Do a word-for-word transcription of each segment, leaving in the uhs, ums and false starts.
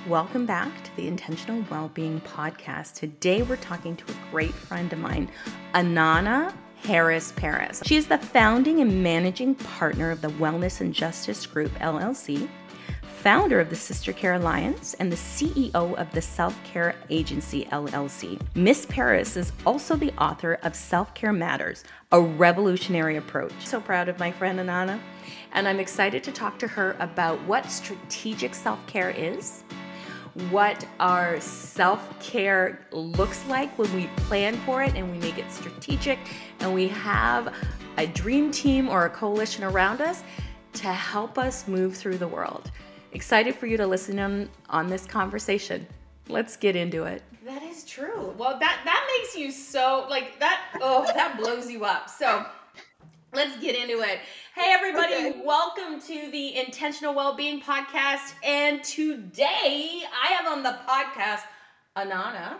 Welcome back to the Intentional Wellbeing Podcast. Today we're talking to a great friend of mine, Anana Harris-Paris. She is the founding and managing partner of the Wellness and Justice Group, L L C, founder of the Sister Care Alliance, and the C E O of the Self-Care Agency, L L C. Miss Paris is also the author of Self-Care Matters, a revolutionary approach. So proud of my friend Anana, and I'm excited to talk to her about what strategic self-care is, what our self-care looks like when we plan for it and we make it strategic, and we have a dream team or a coalition around us to help us move through the world. Excited for you to listen on, on this conversation. Let's get into it. That is true. Well, that, that makes you so, like, that, oh, that blows you up. So let's get into it. Hey, everybody. Okay. Welcome to the Intentional Wellbeing Podcast. And today I have on the podcast Anana.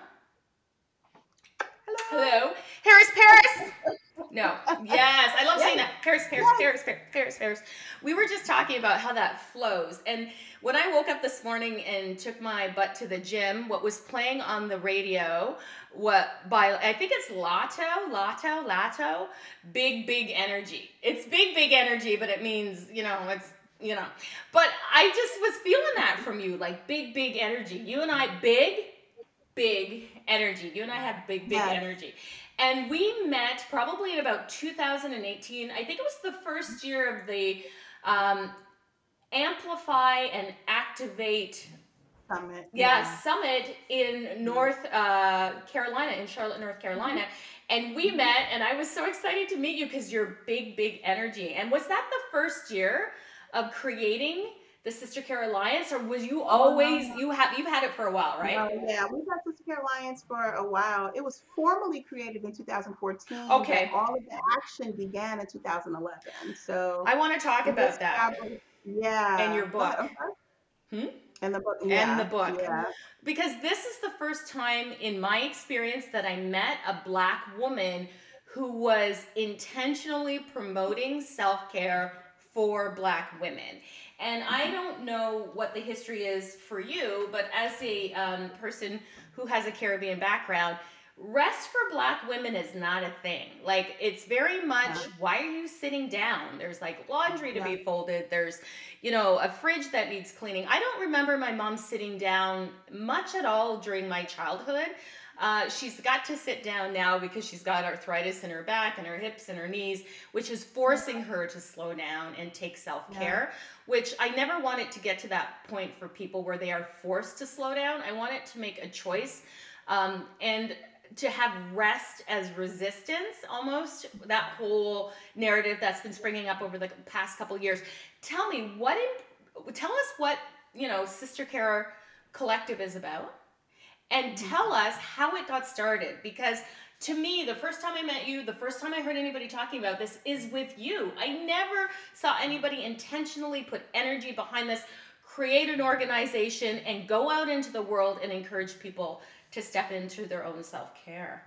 Hello. Hello. Harris-Paris. No. Yes. I love yeah. saying that. Paris, Paris, yeah. Paris, Paris, Paris, Paris. We were just talking about how that flows. And when I woke up this morning and took my butt to the gym, what was playing on the radio, what by, I think it's Lato, Lato, Lato, big, big energy. It's big, big energy, but it means, you know, it's, you know. But I just was feeling that from you, like big, big energy. You and I, big, big energy. You and I have big, big yes. energy. And we met probably in about two thousand eighteen. I think it was the first year of the um, Amplify and Activate Summit. Yeah, yeah. Summit in North uh, Carolina, in Charlotte, North Carolina. Mm-hmm. And we met, and I was so excited to meet you because you're big, big energy. And was that the first year of creating the Sister Care Alliance, or was you always, oh, no. you have, you've had it for a while, right? No, yeah, we've had Sister Care Alliance for a while. It was formally created in two thousand fourteen. Okay. But all of the action began in two thousand eleven. So I want to talk about that. Yeah. And your book. Okay. Hmm? And the book. Yeah. And the book. Yeah. Because this is the first time in my experience that I met a Black woman who was intentionally promoting self-care for Black women. And I don't know what the history is for you, but as a um, person who has a Caribbean background, rest for Black women is not a thing. Like, it's very much, yeah. why are you sitting down? There's like laundry to yeah. be folded. There's, you know, a fridge that needs cleaning. I don't remember my mom sitting down much at all during my childhood. Uh, she's got to sit down now because she's got arthritis in her back and her hips and her knees, which is forcing her to slow down and take self-care, yeah. which I never want it to get to that point for people where they are forced to slow down. I want it to make a choice um, and to have rest as resistance, almost, that whole narrative that's been springing up over the past couple of years. Tell me, what? In, tell us what, you know, Sister Care Collective is about. And tell us how it got started, because to me, the first time I met you, the first time I heard anybody talking about this is with you. I never saw anybody intentionally put energy behind this, create an organization, and go out into the world and encourage people to step into their own self-care.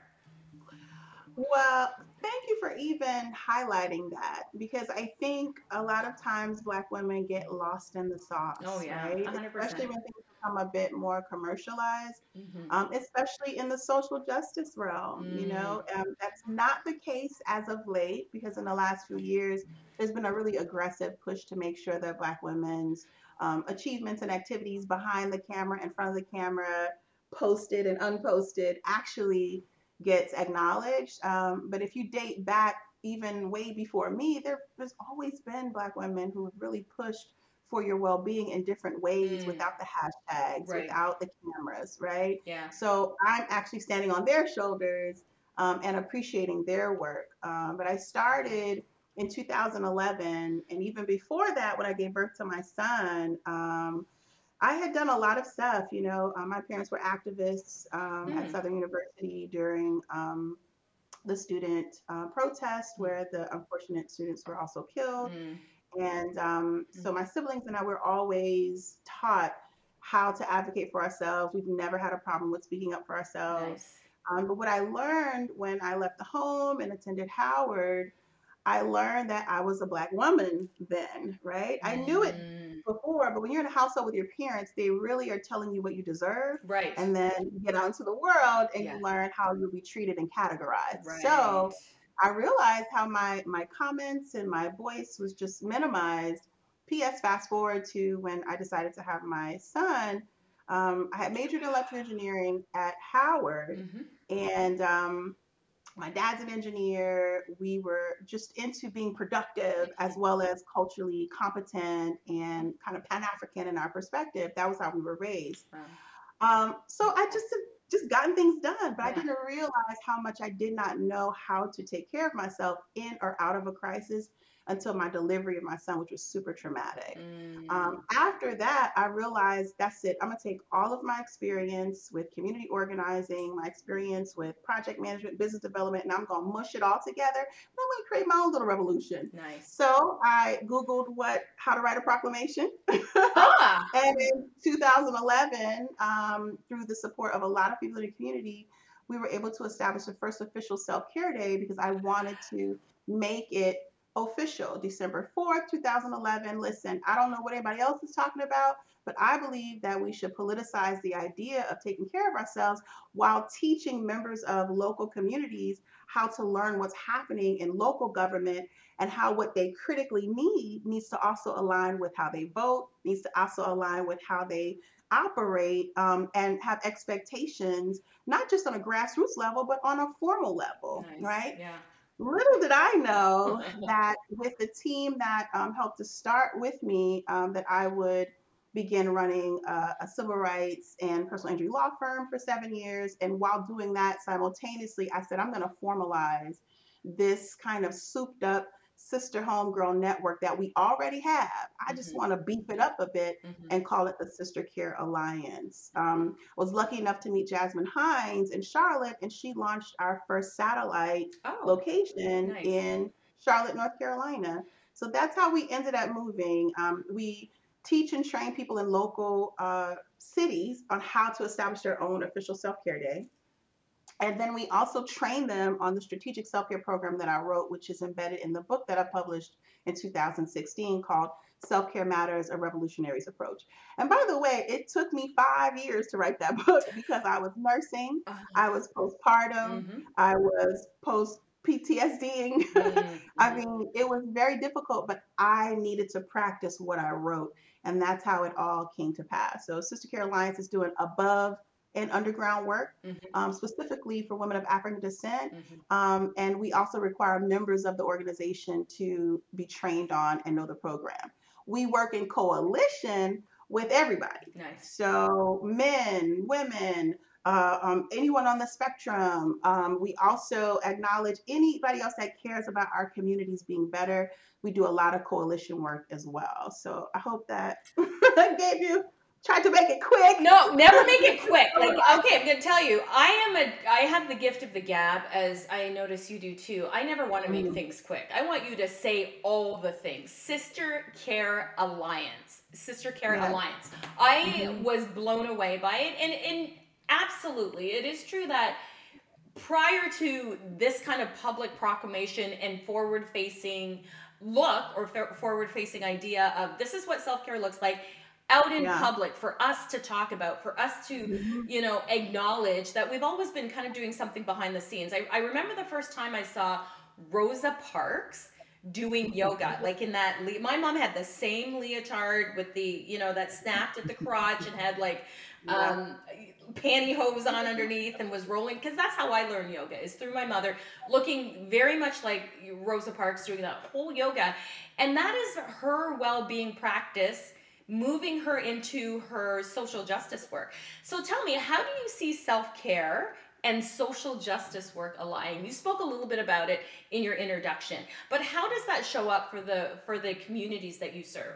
Well, thank you for even highlighting that, because I think a lot of times Black women get lost in the sauce, oh, yeah, right? one hundred percent. Especially when things become a bit more commercialized, mm-hmm. um, especially in the social justice realm. Mm. You know, um, that's not the case as of late, because in the last few years, there's been a really aggressive push to make sure that Black women's um, achievements and activities behind the camera, in front of the camera, posted and unposted, actually gets acknowledged. Um, but if you date back even way before me, there, there's always been Black women who have really pushed for your well-being in different ways, mm. without the hashtags, right. without the cameras, right? Yeah. So I'm actually standing on their shoulders um, and appreciating their work. Um, but I started in two thousand eleven, and even before that, when I gave birth to my son, um, I had done a lot of stuff. You know, uh, my parents were activists um, mm. at Southern University during um, the student uh, protest, where the unfortunate students were also killed. Mm. And um, so my siblings and I were always taught how to advocate for ourselves. We've never had a problem with speaking up for ourselves. Nice. Um, but what I learned when I left the home and attended Howard, I learned that I was a Black woman then, right? Mm. I knew it before, but when you're in a household with your parents, they really are telling you what you deserve. Right. And then you get out into the world and Yeah. you learn how you'll be treated and categorized. Right. So I realized how my my comments and my voice was just minimized. P S. Fast forward to when I decided to have my son. Um, I had majored in electrical engineering at Howard, Mm-hmm. and um, my dad's an engineer. We were just into being productive as well as culturally competent and kind of Pan-African in our perspective. That was how we were raised. Wow. Um, so I just just gotten things done, but I Yeah. didn't realize how much I did not know how to take care of myself in or out of a crisis until my delivery of my son, which was super traumatic. Mm. Um, after that, I realized that's it. I'm gonna take all of my experience with community organizing, my experience with project management, business development, and I'm gonna mush it all together. And I'm gonna create my own little revolution. Nice. So I Googled what how to write a proclamation. Ah. And in two thousand eleven, um, through the support of a lot of people in the community, we were able to establish the first official self-care day because I wanted to make it official. December fourth, two thousand eleven. Listen, I don't know what anybody else is talking about, but I believe that we should politicize the idea of taking care of ourselves while teaching members of local communities how to learn what's happening in local government and how what they critically need needs to also align with how they vote, needs to also align with how they operate, um, and have expectations, not just on a grassroots level, but on a formal level, Nice. right? Yeah. Little did I know that with the team that um, helped to start with me, um, that I would begin running a, a civil rights and personal injury law firm for seven years. And while doing that simultaneously, I said, I'm going to formalize this kind of souped up sister homegirl network that we already have. I just Mhm. want to beef it up a bit Mhm. and call it the Sister Care Alliance. Um, I was lucky enough to meet Jasmine Hines in Charlotte, and she launched our first satellite Oh, location nice. in Charlotte, North Carolina. So that's how we ended up moving. Um, we teach and train people in local uh, cities on how to establish their own official self-care day. And then we also train them on the strategic self-care program that I wrote, which is embedded in the book that I published in two thousand sixteen called Self-Care Matters, A Revolutionary's Approach. And by the way, it took me five years to write that book because I was nursing, Uh-huh. I was postpartum, Mhm. I was post PTSDing. Mhm. I mean, it was very difficult, but I needed to practice what I wrote. And that's how it all came to pass. So Sister Care Alliance is doing above and underground work, Mhm. um, specifically for women of African descent. Mhm. Um, and we also require members of the organization to be trained on and know the program. We work in coalition with everybody. Nice. So men, women, uh, um, anyone on the spectrum. Um, we also acknowledge anybody else that cares about our communities being better. We do a lot of coalition work as well. So I hope that I gave you, tried to make it quick. No, never make it quick. Like, okay, I'm gonna tell you, I am a, I have the gift of the gab, as I notice you do too. I never want to make Mm. things quick. I want you to say all the things. Sister Care Alliance, Sister Care Yes. Alliance. I Mhm. was blown away by it, and and absolutely, it is true that prior to this kind of public proclamation and forward-facing look or forward-facing idea of this is what self-care looks like out in Yeah. public for us to talk about, for us to, Mhm. you know, acknowledge that we've always been kind of doing something behind the scenes. I, I remember the first time I saw Rosa Parks doing yoga, like in that, le- my mom had the same leotard with the, you know, that snapped at the crotch and had like Yeah. um, pantyhose on underneath and was rolling, because that's how I learned yoga, is through my mother, looking very much like Rosa Parks doing that whole yoga. And that is her well-being practice, moving her into her social justice work. So tell me, how do you see self-care and social justice work aligning? You spoke a little bit about it in your introduction, but how does that show up for the for the communities that you serve?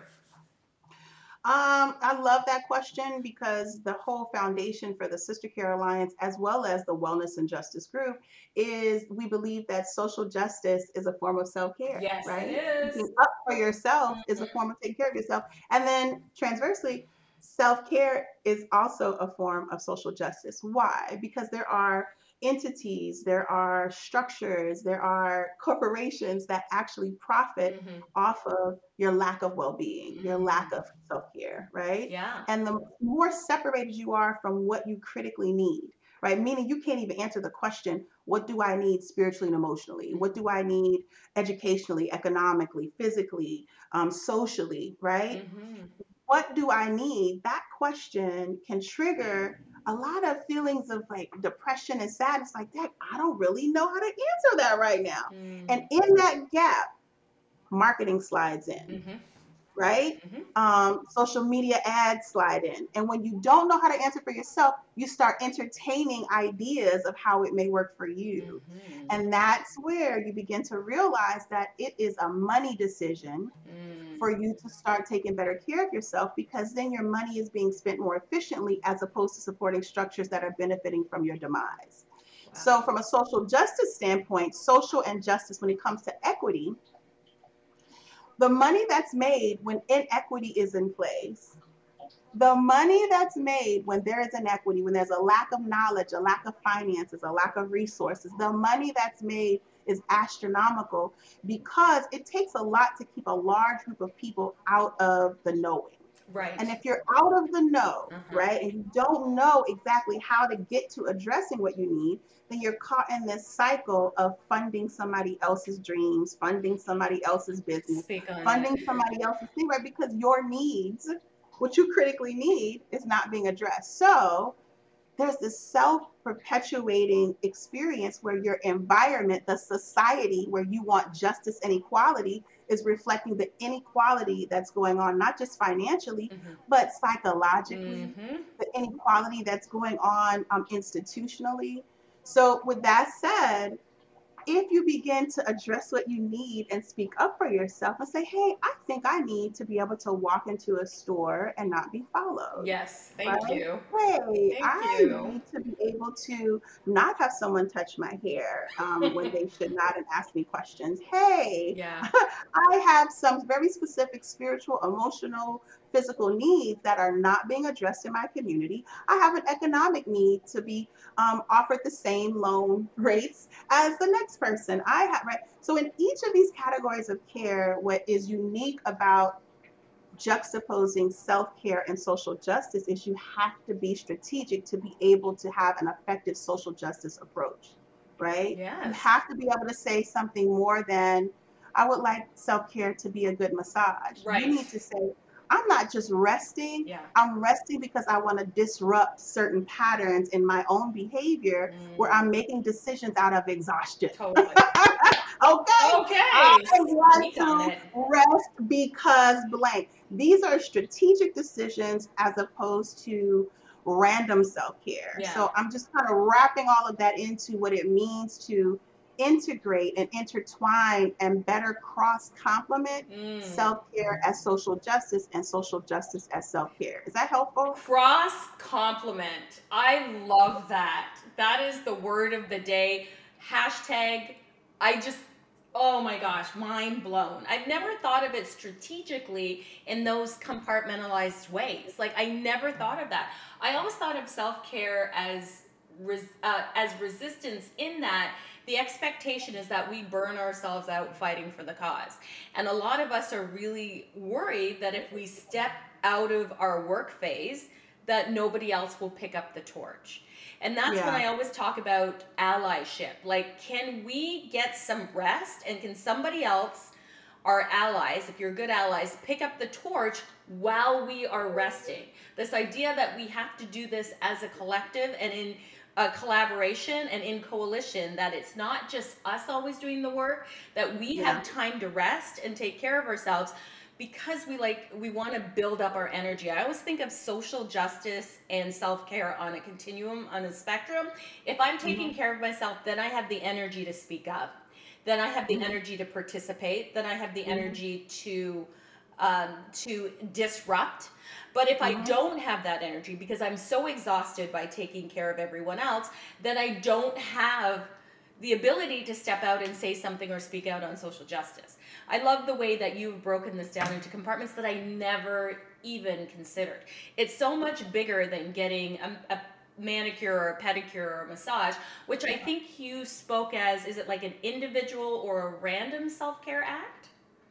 Um, I love that question because the whole foundation for the Sister Care Alliance, as well as the Wellness and Justice Group, is we believe that social justice is a form of self-care, Yes, right? it is. Speaking up for yourself is a form of taking care of yourself. And then transversely, self-care is also a form of social justice. Why? Because there are entities, there are structures, there are corporations that actually profit Mm-hmm. off of your lack of well-being, your lack Mm. of self-care, right? Yeah. And the more separated you are from what you critically need, right? Meaning you can't even answer the question, what do I need spiritually and emotionally? What do I need educationally, economically, physically, um, socially, right? Mm-hmm. What do I need? That question can trigger a lot of feelings of like depression and sadness, like that. I don't really know how to answer that right now. And Mm. in that gap, marketing slides in, Mm-hmm. right? Mm-hmm. Um, social media ads slide in. And when you don't know how to answer for yourself, you start entertaining ideas of how it may work for you. Mm-hmm. And that's where you begin to realize that it is a money decision Mm. for you to start taking better care of yourself, because then your money is being spent more efficiently as opposed to supporting structures that are benefiting from your demise. Wow. So, from a social justice standpoint, social injustice when it comes to equity, the money that's made when inequity is in place, the money that's made when there is inequity, when there's a lack of knowledge, a lack of finances, a lack of resources, the money that's made is astronomical because it takes a lot to keep a large group of people out of the knowing. Right. And if you're out of the know, Uh-huh. right, and you don't know exactly how to get to addressing what you need, then you're caught in this cycle of funding somebody else's dreams, funding somebody else's business, Speak on it. funding somebody else's thing, right? Because your needs, what you critically need, is not being addressed. So there's this self-perpetuating experience where your environment, the society where you want justice and equality, is reflecting the inequality that's going on, not just financially, Mm-hmm. but psychologically, Mm-hmm. the inequality that's going on um, institutionally. So, with that said, if you begin to address what you need and speak up for yourself and say, hey, I think I need to be able to walk into a store and not be followed, Yes. right? Thank you. Hey, Thank I you. need to be able to not have someone touch my hair um, when they should not and ask me questions. Hey, Yeah. I have some very specific spiritual, emotional, physical needs that are not being addressed in my community. I have an economic need to be um, offered the same loan rates as the next person. I have, right? So in each of these categories of care, what is unique about juxtaposing self-care and social justice is you have to be strategic to be able to have an effective social justice approach, right? You Yes. have to be able to say something more than, I would like self-care to be a good massage. You Right. need to say, I'm not just resting, Yeah. I'm resting because I want to disrupt certain patterns in my own behavior where Mm. I'm making decisions out of exhaustion. Totally. Okay, I Okay. want Speak on to it. rest because blank. These are strategic decisions as opposed to random self-care. Yeah. So I'm just kind of wrapping all of that into what it means to integrate and intertwine and better cross complement Mm. self-care as social justice and social justice as self-care. Is that helpful? Cross compliment. I love that. That is the word of the day. Hashtag, I just, oh my gosh, mind blown. I've never thought of it strategically in those compartmentalized ways. Like, I never thought of that. I always thought of self care as, res, uh, as resistance, in that the expectation is that we burn ourselves out fighting for the cause. And a lot of us are really worried that if we step out of our work phase, that nobody else will pick up the torch. And that's when Yeah. I always talk about allyship. Like, can we get some rest, and can somebody else, our allies, if you're good allies, pick up the torch while we are resting? This idea that we have to do this as a collective and in a collaboration and in coalition, that it's not just us always doing the work, that we Yeah. have time to rest and take care of ourselves, because we like we want to build up our energy. I always think of social justice and self-care on a continuum, on a spectrum. If I'm taking Mhm. care of myself, then I have the energy to speak up, then I have the Mhm. energy to participate, then I have the Mhm. energy to um, to disrupt. But if I Mhm. don't have that energy because I'm so exhausted by taking care of everyone else, then I don't have the ability to step out and say something or speak out on social justice. I love the way that you've broken this down into compartments that I never even considered. It's so much bigger than getting a, a manicure or pedicure or massage, which I think you spoke as, is it like an individual or a random self-care act?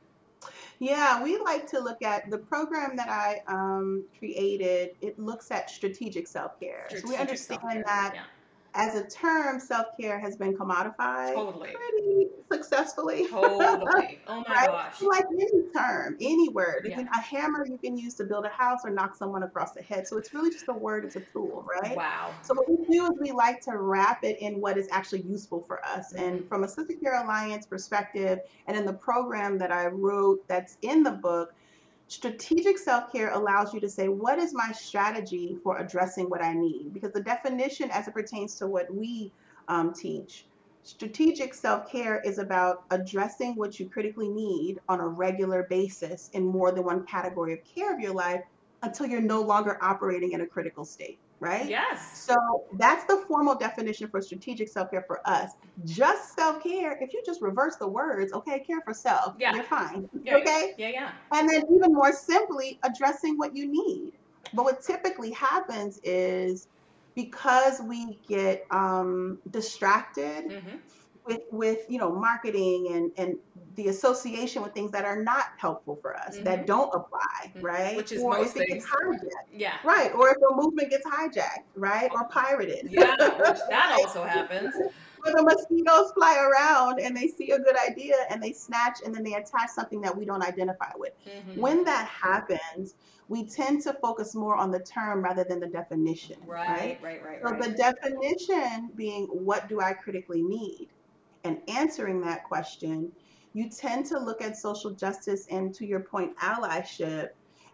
Yeah, we like to look at the program that I um, created. It looks at strategic self-care. So we Strategic understand self-care. that Yeah. as a term, self-care has been commodified Totally. pretty successfully. Totally. Oh my Right? gosh. Like any term, any word. You Yeah. can, a hammer you can use to build a house or knock someone across the head. So it's really just a word, it's a tool, right? Wow. So what we do is we like to wrap it in what is actually useful for us. Mhm. And from a Sister Care Alliance perspective, and in the program that I wrote that's in the book, strategic self-care allows you to say, what is my strategy for addressing what I need? Because the definition as it pertains to what we um, teach, strategic self-care is about addressing what you critically need on a regular basis in more than one category of care of your life until you're no longer operating in a critical state, right? Yes. So that's the formal definition for strategic self-care for us. Just self-care, if you just reverse the words, okay, care for self, Yeah. you're fine, Yeah. okay? Yeah, yeah. And then even more simply, addressing what you need. But what typically happens is because we get um, distracted Mm-hmm. with, with, you know, marketing and, and the association with things that are not helpful for us, Mhm. that don't apply, Mhm. right? Which is or most if it gets things. hijacked, Yeah. right? Or if a movement gets hijacked, right? Or pirated. Yeah, which that also happens. Where the mosquitoes fly around and they see a good idea and they snatch and then they attach something that we don't identify with. Mhm. When that happens, we tend to focus more on the term rather than the definition, right? Right, right, right, So right. the definition being, what do I critically need? And answering that question, you tend to look at social justice and, to your point, allyship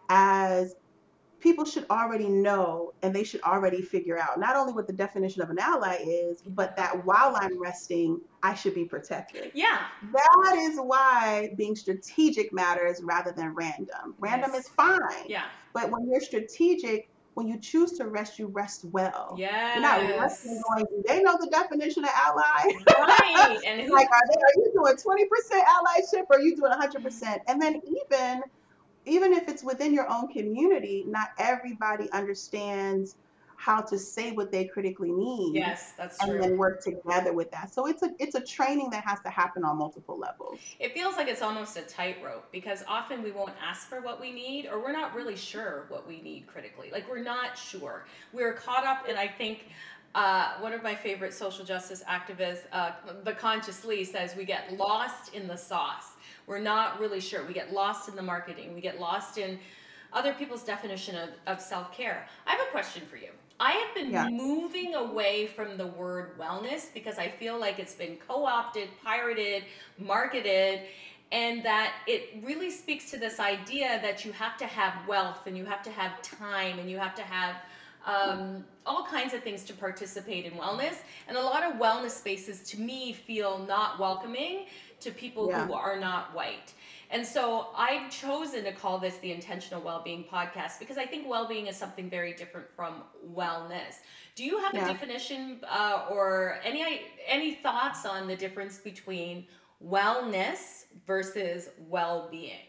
as people should already know and they should already figure out not only what the definition of an ally is, but that while I'm resting, I should be protected. Yeah. That is why being strategic matters rather than random. Random Yes. is fine, Yeah. but when you're strategic, when you choose to rest, you rest well. Yes. You're not resting going, do they know the definition of ally? Right. And who? Like, are, they, are you doing twenty percent allyship or are you doing one hundred percent? And then even even if it's within your own community, not everybody understands how to say what they critically need. Yes, that's and true. then work together with that. So it's a it's a training that has to happen on multiple levels. It feels like it's almost a tightrope because often we won't ask for what we need, or we're not really sure what we need critically. Like, we're not sure. We're caught up in, I think, uh, one of my favorite social justice activists, uh, the Conscious Lee, says we get lost in the sauce. We're not really sure. We get lost in the marketing. We get lost in other people's definition of, of self-care. I have a question for you. I have been Yeah. moving away from the word wellness because I feel like it's been co-opted, pirated, marketed, and that it really speaks to this idea that you have to have wealth and you have to have time and you have to have um, all kinds of things to participate in wellness. And a lot of wellness spaces, to me, feel not welcoming to people Yeah. who are not white. And so I've chosen to call this the Intentional Wellbeing Podcast because I think well-being is something very different from wellness. Do you have Yeah. a definition uh, or any any thoughts on the difference between wellness versus well-being?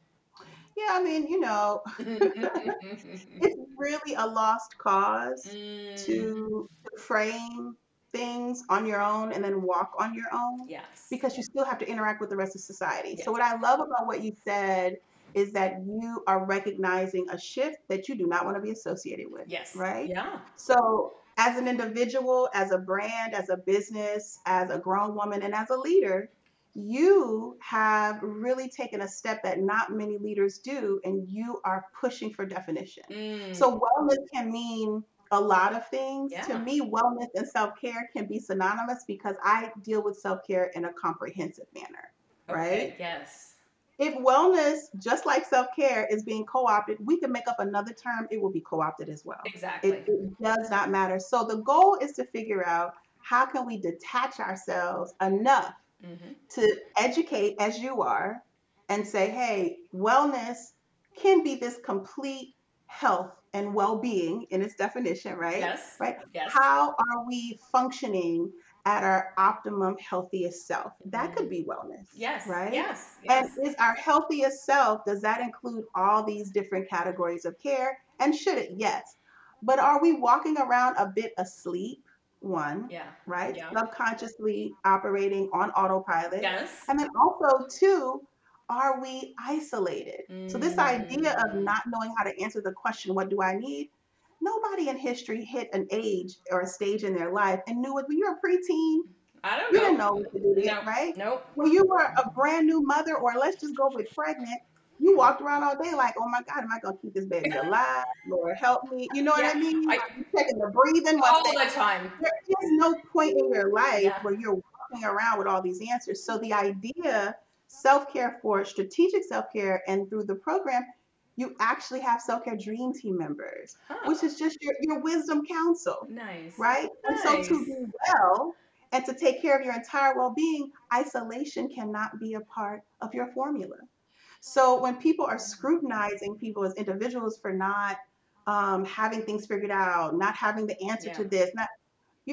Yeah, I mean, you know, it's really a lost cause Mm, to, to frame things on your own and then walk on your own, yes. because you still have to interact with the rest of society. Yes. So what I love about what you said is that you are recognizing a shift that you do not want to be associated with. Yes. Right? Yeah. So as an individual, as a brand, as a business, as a grown woman, and as a leader, you have really taken a step that not many leaders do, and you are pushing for definition. Mm, So wellness can mean a lot of things. Yeah. To me, wellness and self-care can be synonymous because I deal with self-care in a comprehensive manner, okay. right? Yes. If wellness, just like self-care, is being co-opted, we can make up another term, it will be co-opted as well. Exactly. It, it does not matter. So the goal is to figure out, how can we detach ourselves enough Mhm. to educate, as you are, and say, hey, wellness can be this complete health and well-being in its definition, right? Yes. Right? Yes. How are we functioning at our optimum healthiest self? That Mhm. could be wellness. Yes. Right? Yes. And Yes. is our healthiest self, does that include all these different categories of care? And should it? Yes. but are we walking around a bit asleep? One, Yeah. right? Yeah. Subconsciously operating on autopilot. Yes. And then also, two, are we isolated? So, this idea of Mm. not knowing how to answer the question, what do I need? Nobody in history hit an age or a stage in their life and knew it. When you're a preteen, I don't you didn't know. know what to do yet, No. right? Nope. When you were a brand new mother, or let's just go with pregnant, you walked around all day like, oh my God, am I going to keep this baby alive? Lord, help me. You know what Yeah. I mean? I Are you checking the breathing? What's all that? the time. There is no point in your life Yeah. where you're walking around with all these answers. So the idea, self-care for strategic self-care, and through the program, you actually have self-care dream team members, which Huh. is just your, your wisdom council, Nice. right? And so to Nice. be well and to take care of your entire well-being, isolation cannot be a part of your formula. So when people are scrutinizing people as individuals for not um, having things figured out, not having the answer Yeah. to this, not you,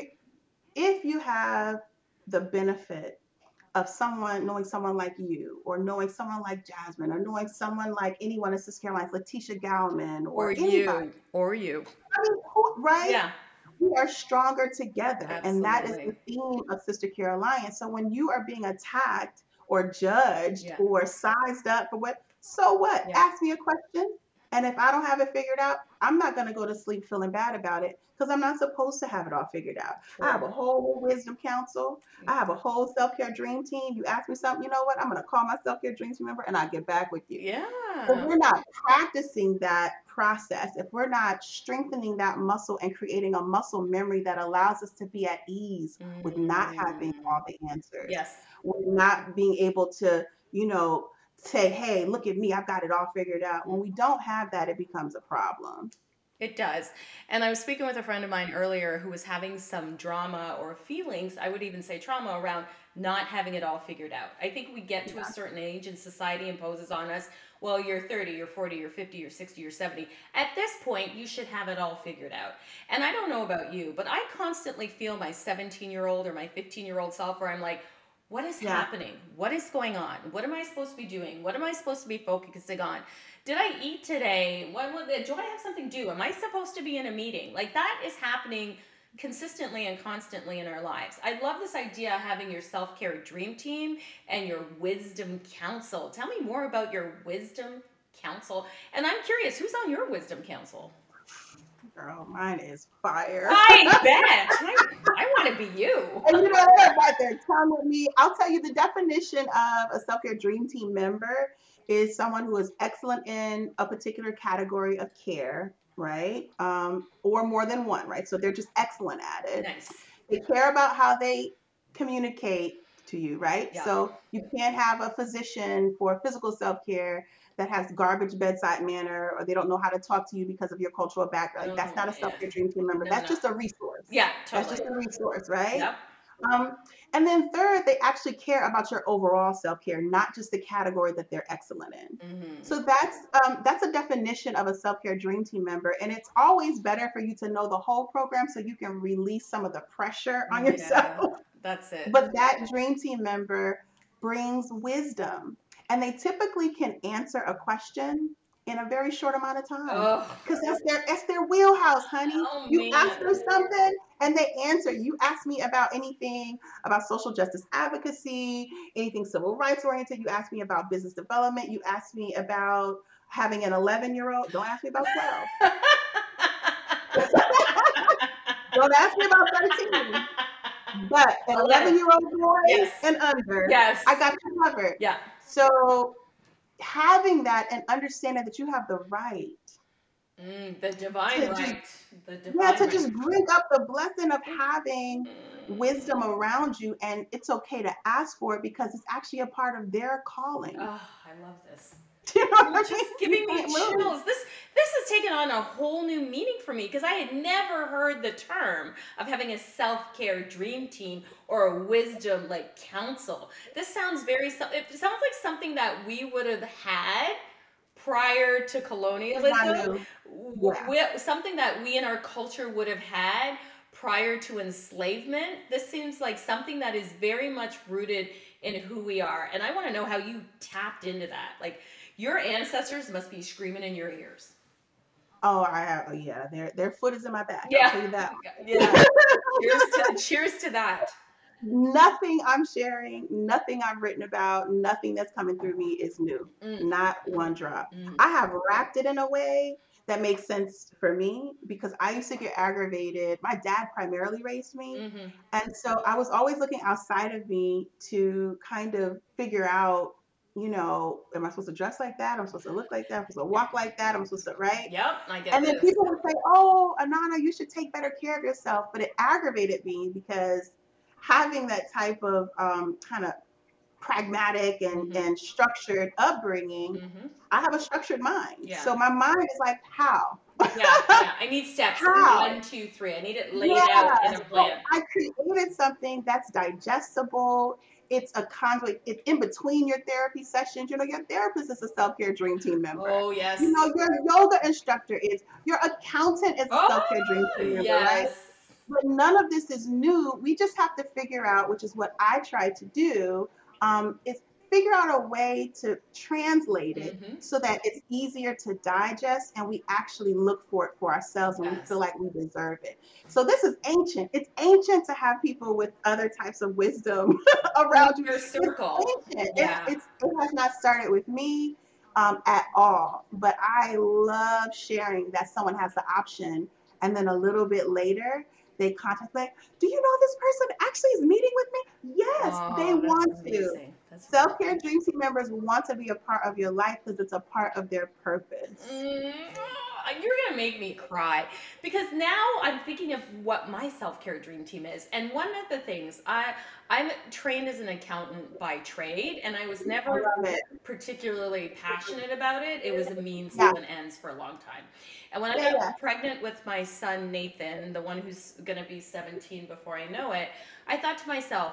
if you have the benefit of someone knowing someone like you, or knowing someone like Jasmine, or knowing someone like anyone in Sister Carolina, Letitia Gowman, Or or anybody, you. Or you. I mean, who- right? Yeah. We are stronger together. And that is the Absolutely. theme of Sister Caroline. So when you are being attacked or judged Yeah. or sized up for what, so what? Yeah. Ask me a question. And if I don't have it figured out, I'm not going to go to sleep feeling bad about it, because I'm not supposed to have it all figured out. I have True. a whole wisdom council. I have a whole self care dream team. You ask me something, you know what? I'm going to call my self care dream team member and I'll get back with you. If Yeah. we're not practicing that process, if we're not strengthening that muscle and creating a muscle memory that allows us to be at ease with not having Mm. all the answers, Yes. with not being able to, you know, say, hey, look at me, I've got it all figured out. When we don't have that, it becomes a problem. It does. And I was speaking with a friend of mine earlier who was having some drama or feelings, I would even say trauma, around not having it all figured out. I think we get to a Yeah. certain age and society imposes on us, well, you're thirty, you're forty, you're fifty, you're sixty, you're seventy. At this point, you should have it all figured out. And I don't know about you, but I constantly feel my seventeen year old or my fifteen year old self where I'm like, what is Yeah. happening? What is going on? What am I supposed to be doing? What am I supposed to be focusing on? Did I eat today? What, what do I have something due? Am I supposed to be in a meeting? Like, that is happening consistently and constantly in our lives. I love this idea of having your self-care dream team and your wisdom council. Tell me more about your wisdom council. And I'm curious, who's on your wisdom council? Girl, mine is fire. I bet. I, I want to be you. And you know, they're right there telling me. I'll tell you the definition of a self care dream team member is someone who is excellent in a particular category of care, right? Um, or more than one, right? So they're just excellent at it. Nice. They care about how they communicate to you, right? Yeah. So you can't have a physician for physical self care that has garbage bedside manner, or they don't know how to talk to you because of your cultural background. Like, that's Oh, not a self care man. dream team member. No, That's no. just a resource. Yeah, That's totally. just a resource, right? Yep. Um, and then third, they actually care about your overall self-care, not just the category that they're excellent in. Mm-hmm. So that's um, that's a definition of a self-care dream team member. And it's always better for you to know the whole program so you can release some of the pressure on Yeah, yourself. that's it. But that dream team member brings wisdom, and they typically can answer a question in a very short amount of time, Oh, because that's their that's their wheelhouse, honey. oh You ask man. them something and they answer. You ask me about anything about social justice advocacy, anything civil rights oriented. You ask me about business development. You ask me about having an eleven year old. Don't ask me about twelve. Don't ask me about thirteen. But an eleven year old boy Yes. and under, Yes. I got you covered. Yeah. So having that and understanding that you have the right, Mm, the divine To just- right. The divine yeah, to right. just bring up the blessing of having Mm. wisdom around you, and it's okay to ask for it because it's actually a part of their calling. Oh, I love this. You know what I You're mean? just You giving me can't lose. chills. This this has taken on a whole new meaning for me because I had never heard the term of having a self-care dream team or a wisdom like council. This sounds very so- it sounds like something that we would have had prior to It's not colonialism. new. W- Yeah. we- something that we in our culture would have had prior to enslavement. This seems like something that is very much rooted in who we are. And I want to know how you tapped into that. Like, your ancestors must be screaming in your ears. Oh, I have. Oh, yeah. Their their foot is in my back. I'll Yeah. tell you that. Yeah. Cheers to cheers to that. Nothing I'm sharing, nothing I've written about, nothing that's coming through me is new. Mm, Not one drop. mm, I have wrapped it in a way that makes sense for me because I used to get aggravated. My dad primarily raised me. mhm. And so I was always looking outside of me to kind of figure out, you know, am I supposed to dress like that? Am I supposed to look like that? Am I supposed to walk like that? Am I supposed to, right? Yep, I get And then this. people would say, "Oh, Anana, you should take better care of yourself." But it aggravated me because having that type of um, kind of pragmatic and, Mhm. and structured upbringing, Mhm. I have a structured mind. Yeah. So my mind is like, how? Yeah, yeah. I need steps. How? One, two, three. I need it laid Yeah. out in a So plan. I created something that's digestible. It's a conflict. It's in between your therapy sessions. You know, your therapist is a self-care dream team member. Oh yes. You know, your yoga instructor is, your accountant is a Oh self-care dream team member, right? yes. But none of this is new. We just have to figure out, which is what I try to do, um, is figure out a way to translate it Mhm. so that it's easier to digest and we actually look for it for ourselves and we Yes. feel like we deserve it. So this is ancient. It's ancient to have people with other types of wisdom around you. Your It's circle. ancient. Yeah. It's, it's, it has not started with me um, at all. But I love sharing that someone has the option and then a little bit later they contact like, do you know this person actually is meeting with me? Yes, they Oh, that's want to. amazing. That's Self care dream team members want to be a part of your life because it's a part of their purpose. Mm, oh, you're gonna make me cry because now I'm thinking of what my self-care dream team is. And one of the things I I'm trained as an accountant by trade, and I was I never love it. particularly passionate about it. It was a means Yeah, to an ends for a long time. And when I yeah, got yeah. pregnant with my son Nathan, the one who's gonna be seventeen before I know it, I thought to myself,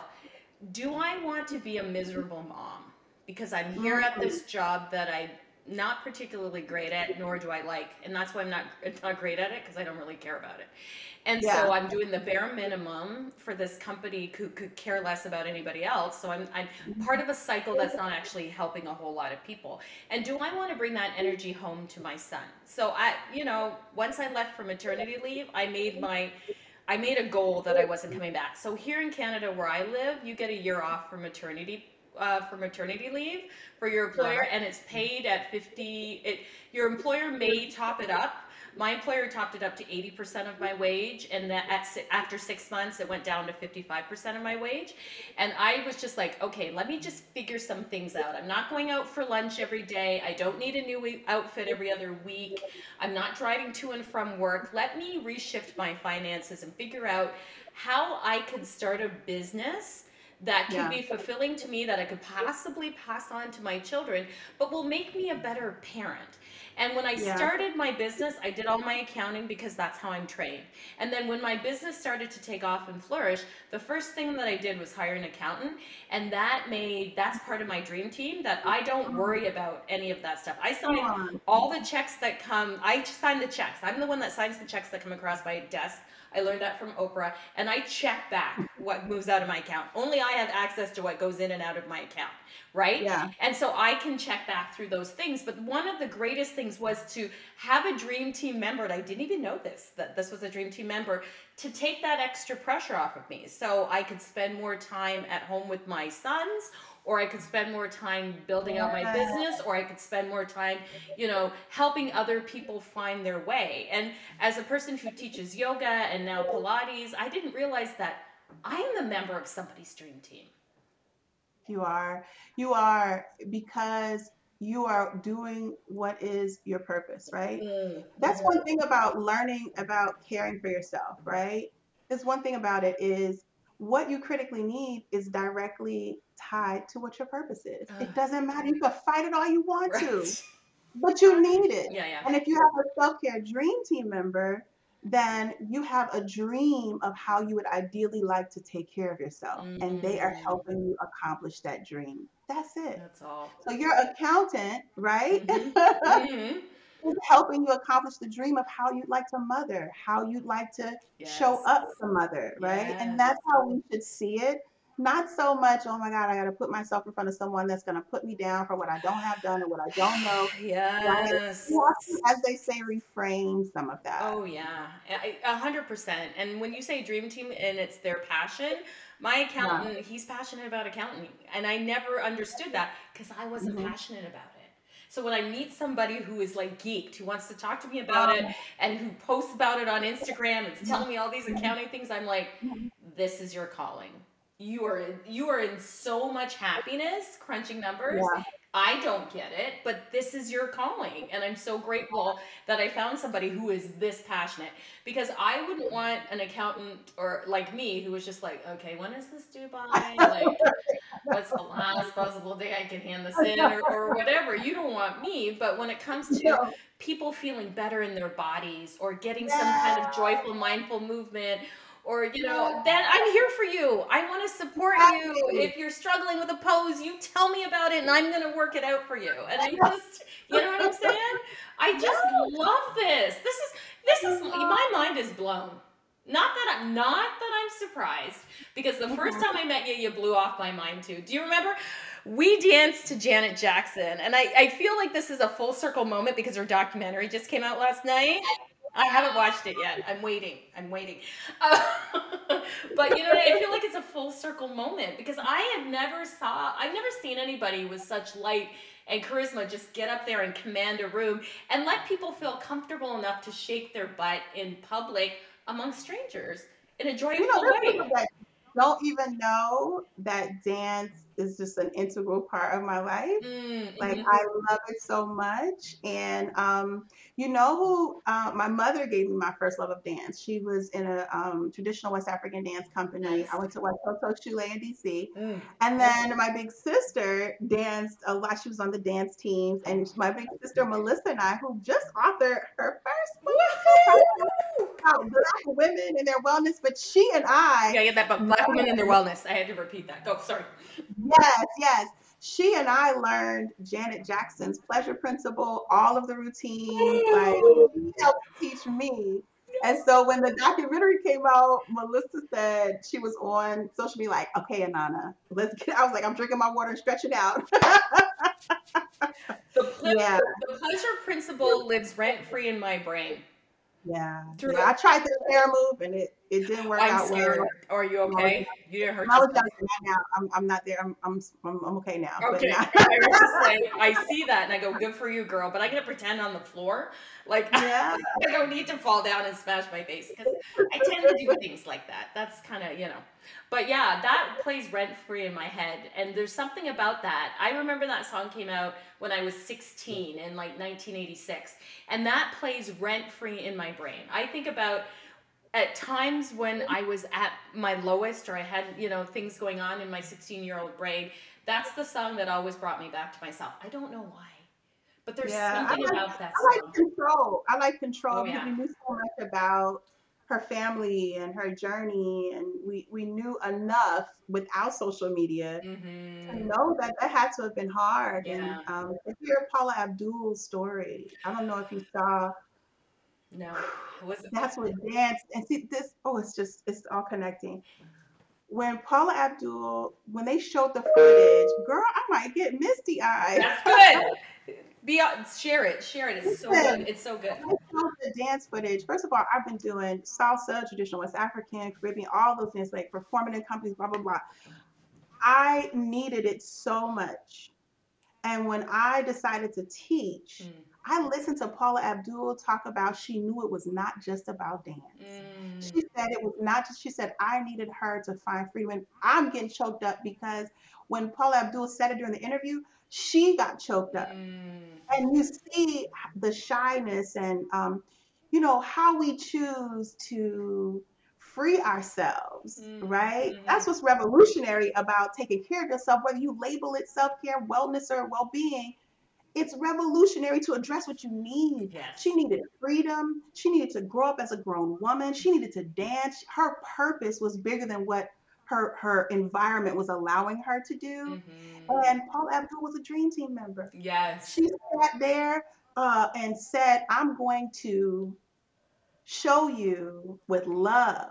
do I want to be a miserable mom? Because I'm here at Mm, this job that I'm not particularly great at, nor do I like, and that's why I'm not not great at it because I don't really care about it. And yeah. so I'm doing the bare minimum for this company who could care less about anybody else. So I'm I'm part of a cycle that's not actually helping a whole lot of people. And do I want to bring that energy home to my son? So I, you know, once I left for maternity leave, I made my I made a goal that I wasn't coming back. So here in Canada, where I live, you get a year off for maternity uh, for maternity leave for your employer, Right. and it's paid at fifty. It your employer may top it up. My employer topped it up to eighty percent of my wage, and that at si- after six months, it went down to fifty-five percent of my wage. And I was just like, okay, let me just figure some things out. I'm not going out for lunch every day. I don't need a new e- outfit every other week. I'm not driving to and from work. Let me reshift my finances and figure out how I could start a business that could Yeah, be fulfilling to me, that I could possibly pass on to my children, but will make me a better parent. And when I yeah. started my business, I did all my accounting because that's how I'm trained. And then when my business started to take off and flourish, the first thing that I did was hire an accountant. And that made, that's part of my dream team, that I don't worry about any of that stuff. I Come sign on. all the checks that come, I sign the checks. I'm the one that signs the checks that come across my desk. I learned that from Oprah, and I check back what moves out of my account. Only I have access to what goes in and out of my account, right? Yeah, And so I can check back through those things. But one of the greatest things was to have a dream team member, and I didn't even know this, that this was a dream team member, to take that extra pressure off of me. So I could spend more time at home with my sons, or I could spend more time building out my yeah. business, or I could spend more time, you know, helping other people find their way. And as a person who teaches yoga and now Pilates, I didn't realize that I am the member of somebody's dream team. You are. You are because you are doing what is your purpose, right? Mm, That's mhm. one thing about learning about caring for yourself, right? There's one thing about it is what you critically need is directly tied to what your purpose is. It Ugh, doesn't matter. You can fight it all you want to, right. but you need it. Yeah, yeah. And if you have a self care dream team member, then you have a dream of how you would ideally like to take care of yourself, and they are Mm, helping you accomplish that dream. That's it. that's all. So your accountant, right? Mm-hmm. Mm-hmm. Is helping you accomplish the dream of how you'd like to mother, how you'd like to show Yes. up to mother, right? And Yes. that's how we should see it. not so much, oh my God, I got to put myself in front of someone that's going to put me down for what I don't have done and what I don't know. Right? Yes. You have to, as they say, reframe some of that. Oh yeah, I- a hundred percent. And when you say dream team and it's their passion, my Yeah. accountant, he's passionate about accounting, and I never understood that because I wasn't Hmm. passionate about it. So when I meet somebody who is like geeked, who wants to talk to me about it, and who posts about it on Instagram and is telling me all these accounting things, I'm like, this is your calling. You are you are in so much happiness crunching numbers. Yeah. I don't get it, but this is your calling. And I'm so grateful that I found somebody who is this passionate, because I wouldn't want an accountant or like me who was just like, okay, when is this due by? Like, what's the last possible day I can hand this in, or, or whatever. You don't want me, but when it comes to No. people feeling better in their bodies or getting some kind Yeah. of joyful, mindful movement, or you know, Yeah. then I'm here for you. I want to support you. Exactly. If you're struggling with a pose, you tell me about it and I'm going to work it out for you. And I just, you know what I'm saying? I just love this. This is this is my mind is blown. Not that I'm not that I'm surprised, because the first time I met you, you blew off my mind too. Do you remember? We danced to Janet Jackson, and I, I feel like this is a full circle moment because her documentary just came out last night. I haven't watched it yet. I'm waiting. I'm waiting. Uh, but you know, I feel like it's a full circle moment because I have never saw, I've never seen anybody with such light and charisma just get up there and command a room and let people feel comfortable enough to shake their butt in public among strangers in a You know, joyful there's way. people that don't even know that dance is just an integral part of my life. Mm, Like mhm. I love it so much. And um, you know who uh, my mother gave me my first love of dance. She was in a um, traditional West African dance company. I Yes. went to Watoto Chule in D C. Mm. And then my big sister danced a lot. She was on the dance teams. And my big sister Melissa and I, who just authored her first book, Woohoo! about Black women and their wellness, but she and I, Yeah, get that book, Black Women and Their Wellness. I had to repeat that. Go, sorry. yes, yes, she and I learned Janet Jackson's pleasure principle, all of the routines, like Woo! she helped teach me. And so when the documentary came out, Melissa said she was on social media like, okay, Anana, let's get, I was like, I'm drinking my water and stretching out. The, ple- Yeah, the pleasure principle lives rent free in my brain. yeah, Through yeah. I tried the hair move and it, it didn't work I'm out well. scared. Are you I was, okay? You didn't hurt I was yourself. jumping right now. I'm, I'm not there. I'm, I'm, I'm, I'm okay now, but Okay. not. I was just like, I see that and I go, good for you, girl. But I gotta pretend on the floor. Like, Yeah. I don't need to fall down and smash my face because I tend to do things like that. That's kind of, you know. But yeah, that plays rent free in my head. And there's something about that. I remember that song came out when I was sixteen in like nineteen eighty-six. And that plays rent free in my brain. I think about at times when I was at my lowest or I had, you know, things going on in my sixteen year old brain. That's the song that always brought me back to myself. I don't know why, but there's Yeah, I something like about that I like song. control. I like control Oh because yeah. we knew so much about her family and her journey, and we we knew enough without social media to Mm-hmm. know that that had to have been hard. And Yeah. um, to hear Paula Abdul's story, I don't know if you saw. No. It was That's what dance and see this. Oh, it's just it's all connecting. When Paula Abdul, when they showed the footage, girl, I might get misty eyed. that's good. Be share it. Share it. It's so good. Listen, It's so good. when they showed the dance footage, first of all, I've been doing salsa, traditional West African, Caribbean, all those things, like performing in companies, blah, blah, blah. I needed it so much. And when I decided to teach, Mm. I listened to Paula Abdul talk about she knew it was not just about dance. Mm. She said it was not just, she said, I needed her to find freedom. And I'm getting choked up because when Paula Abdul said it during the interview, she got choked up. Mm. And you see the shyness and, um, you know, how we choose to free ourselves, Mm. right? Mhm. That's what's revolutionary about taking care of yourself, whether you label it self care, wellness, or well being. It's revolutionary to address what you need. She Yes. needed freedom. She needed to grow up as a grown woman. She needed to dance. Her purpose was bigger than what her her environment was allowing her to do. Mm-hmm. And Paul Abdul was a Dream Team member. Yes. She sat there uh, and said, I'm going to show you with love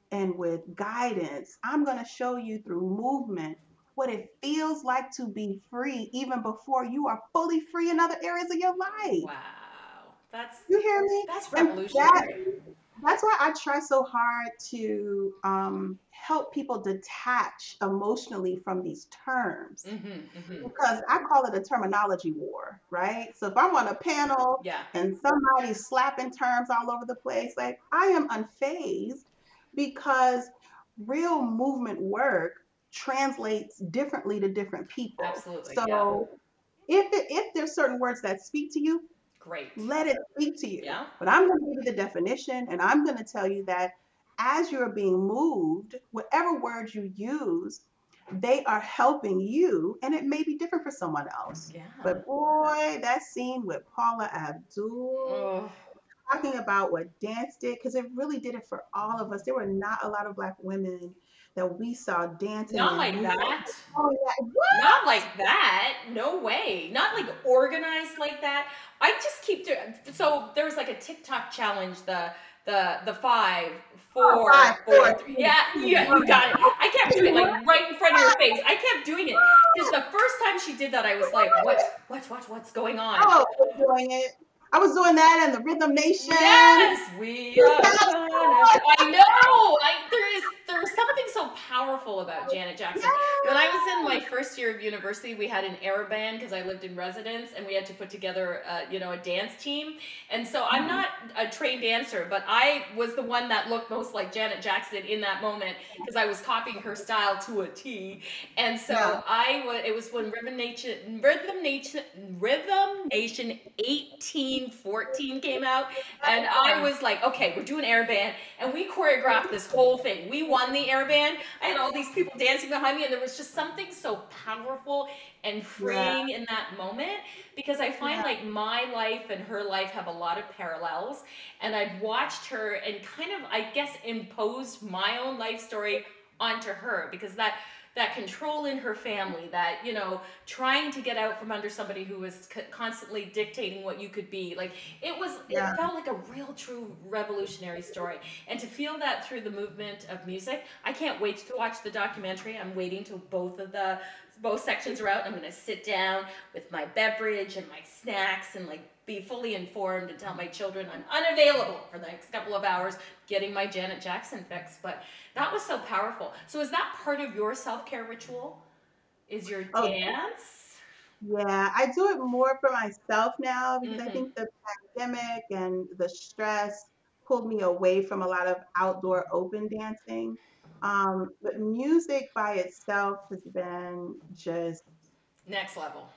and with guidance. I'm going to show you through movement what it feels like to be free even before you are fully free in other areas of your life. Wow. That's You hear me? that's And that revolutionary. that's why I try so hard to um, help people detach emotionally from these terms Mhm. Mhm. because I call it a terminology war, right? So if I'm on a panel Yeah. and somebody's slapping terms all over the place, like I am unfazed because real movement work translates differently to different people. Absolutely. Yeah. So if it, if there's certain words that speak to you, Great. let it speak to you. Yeah. But I'm going to give you the definition, and I'm going to tell you that as you're being moved, whatever words you use, they are helping you, and it may be different for someone else. Yeah. But boy, that scene with Paula Abdul Oh, talking about what dance did, because it really did it for all of us. There were not a lot of Black women that we saw dancing not and like moving. that. Oh, yeah. Not What? like that. No way. Not like organized like that. I just keep doing. So there's like a TikTok challenge. The the the five, Oh, five, four, four, four, three. three, Yeah, two, yeah, you one. got it. I kept doing it like right in front of your face. I kept doing it because the first time she did that, I was like, what, what, what, what's going on? Oh, I was doing it. I was doing that in the Rhythm Nation. Yes, we You are guys gonna. I know. I there is there's something so powerful about Janet Jackson. When I was in my first year of university, we had an air band because I lived in residence, and we had to put together, uh, you know, a dance team. And so I'm not a trained dancer, but I was the one that looked most like Janet Jackson in that moment because I was copying her style to a T. And so Yeah. I was. It was when Rhythm Nation, Rhythm Nation, Rhythm Nation eighteen fourteen came out, and I was like, okay, we're doing air band, and we choreographed this whole thing. We won the air band. I had all these people dancing behind me, and there was just something so powerful and Yeah. freeing in that moment because I find Yeah. like my life and her life have a lot of parallels, and I've watched her and kind of, I guess, imposed my own life story onto her because that that control in her family, that, you know, trying to get out from under somebody who was c- constantly dictating what you could be. Like, it was, Yeah. it felt like a real, true revolutionary story. And to feel that through the movement of music, I can't wait to watch the documentary. I'm waiting till both of the, both sections are out. I'm going to sit down with my beverage and my snacks and like be fully informed and tell my children I'm unavailable for the next couple of hours getting my Janet Jackson fix. But that was so powerful. So is that part of your self-care ritual? Is your Oh, dance? yeah. I do it more for myself now because I Mm-hmm. think the pandemic and the stress pulled me away from a lot of outdoor open dancing. Um, but music by itself has been just Next level.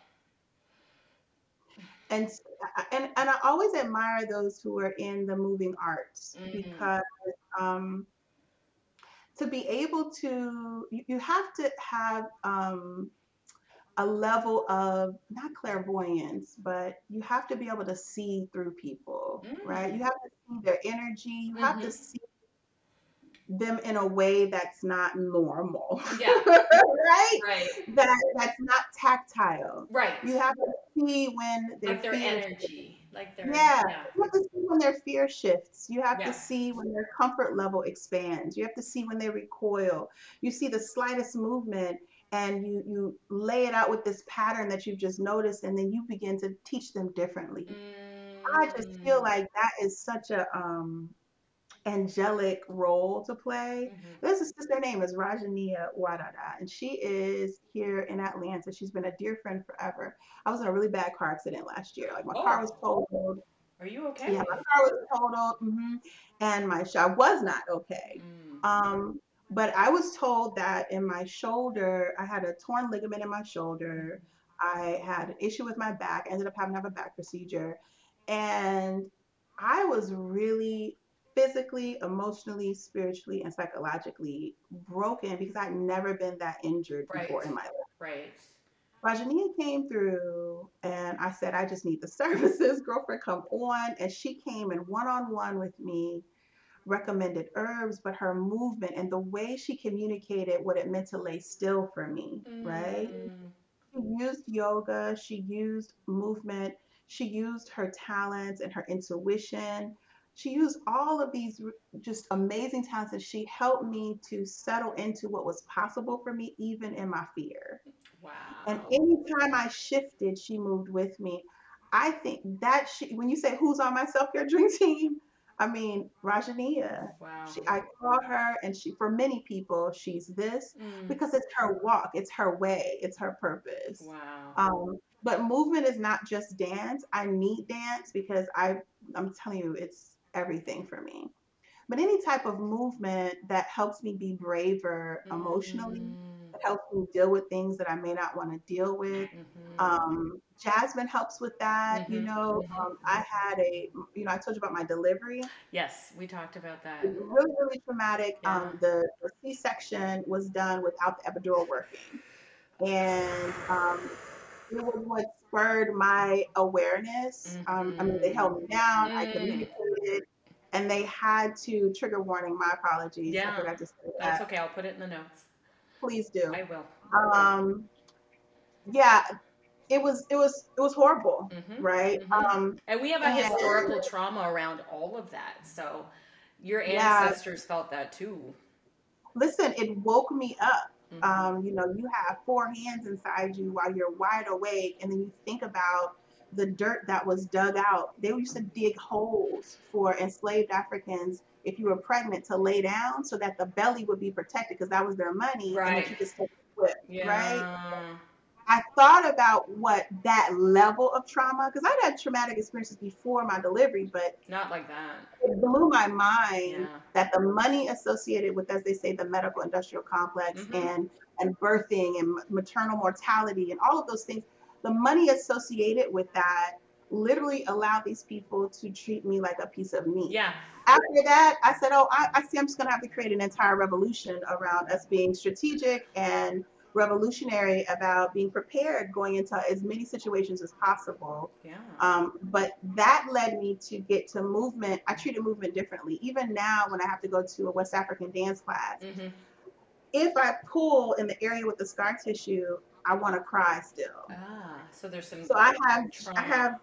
and and and I always admire those who are in the moving arts Mm, because um, to be able to you, you have to have um, a level of not clairvoyance, but you have to be able to see through people, right? You mm, have to see their energy. You have to mm-hmm. see them in a way that's not normal, Yeah, right? right, That that's not tactile. right. You have to see when their Like their fear. energy, like their, Yeah, yeah, you have to see when their fear shifts. You have to yeah. see when their comfort level expands. You have to see when they recoil. You see the slightest movement and you you lay it out with this pattern that you've just noticed and then you begin to teach them differently. I just feel Mm, like that is such a um angelic role to play. mm-hmm. There's a sister, her name is Rajania Wadada, and she is here in Atlanta. She's been a dear friend forever. I was in a really bad car accident last year. Like my car was Oh, totaled. are you Yeah, my okay? car was totaled, hmm and my sh- I was not okay. Mm, Um, but I was told that in my shoulder, I had a torn ligament in my shoulder. I had an issue with my back. I ended up having to have a back procedure, and I was really physically, emotionally, spiritually, and psychologically broken because I'd never been that injured right, before in my life. right. Rajania came through and I said, I just need the services. Girlfriend, come on. And she came and one on one with me, recommended herbs, but her movement and the way she communicated what it meant to lay still for me, right? Mm, She used yoga, she used movement, she used her talents and her intuition. she used all of these r- just amazing talents, and she helped me to settle into what was possible for me, even in my fear. And Wow. anytime I shifted, she moved with me. I think that she, when you say who's on my self care dream team, I mean Rajania. Wow. She, I call her, and she, for many people, she's this Mm. because it's her walk, it's her way, it's her purpose. Wow. Um, but movement is not just dance. I need dance because I, I'm telling you, it's everything for me. But any type of movement that helps me be braver emotionally, Mm. that helps me deal with things that I may not want to deal with. Mhm. Um, Jasmine helps with that. You Mhm. know, Mhm. um, I had a, you know, I told you about my delivery. Yes, we talked about that. It was really, really traumatic. Yeah. Um, the, the C-section was done without the epidural working. And um, it was what spurred my awareness. Um, I mean, they Mhm. held me down, I Mm. communicated, and they had to trigger warning. My apologies. I Yeah. forgot to say That's that. okay. I'll put it in the notes. Please do. I will. Um, yeah, it was it was it was horrible, Mhm. right? Mhm. Um, And we have a and historical trauma around all of that. So your yeah, ancestors felt that too. listen, it woke me up. Mhm. Um, you know, you have four hands inside you while you're wide awake, and then you think about the dirt that was dug out. They used to dig holes for enslaved Africans if you were pregnant to lay down so that the belly would be protected because that was their money and that Right. you could stay equipped, right? Yeah. I thought about what that level of trauma, because I'd had traumatic experiences before my delivery, but Not like that. it blew my mind Yeah. that the money associated with, as they say, the medical industrial complex Mhm. and and birthing and maternal mortality and all of those things, the money associated with that literally allowed these people to treat me like a piece of meat. Yeah. After that, I said, oh, I, I see I'm just going to have to create an entire revolution around us being strategic and revolutionary about being prepared going into as many situations as possible. Yeah. Um, but that led me to get to movement. I treated movement differently. Even now, when I have to go to a West African dance class, Mhm. if I pull in the area with the scar tissue, I want to cry still. Ah, so there's some So I have, I trauma. have,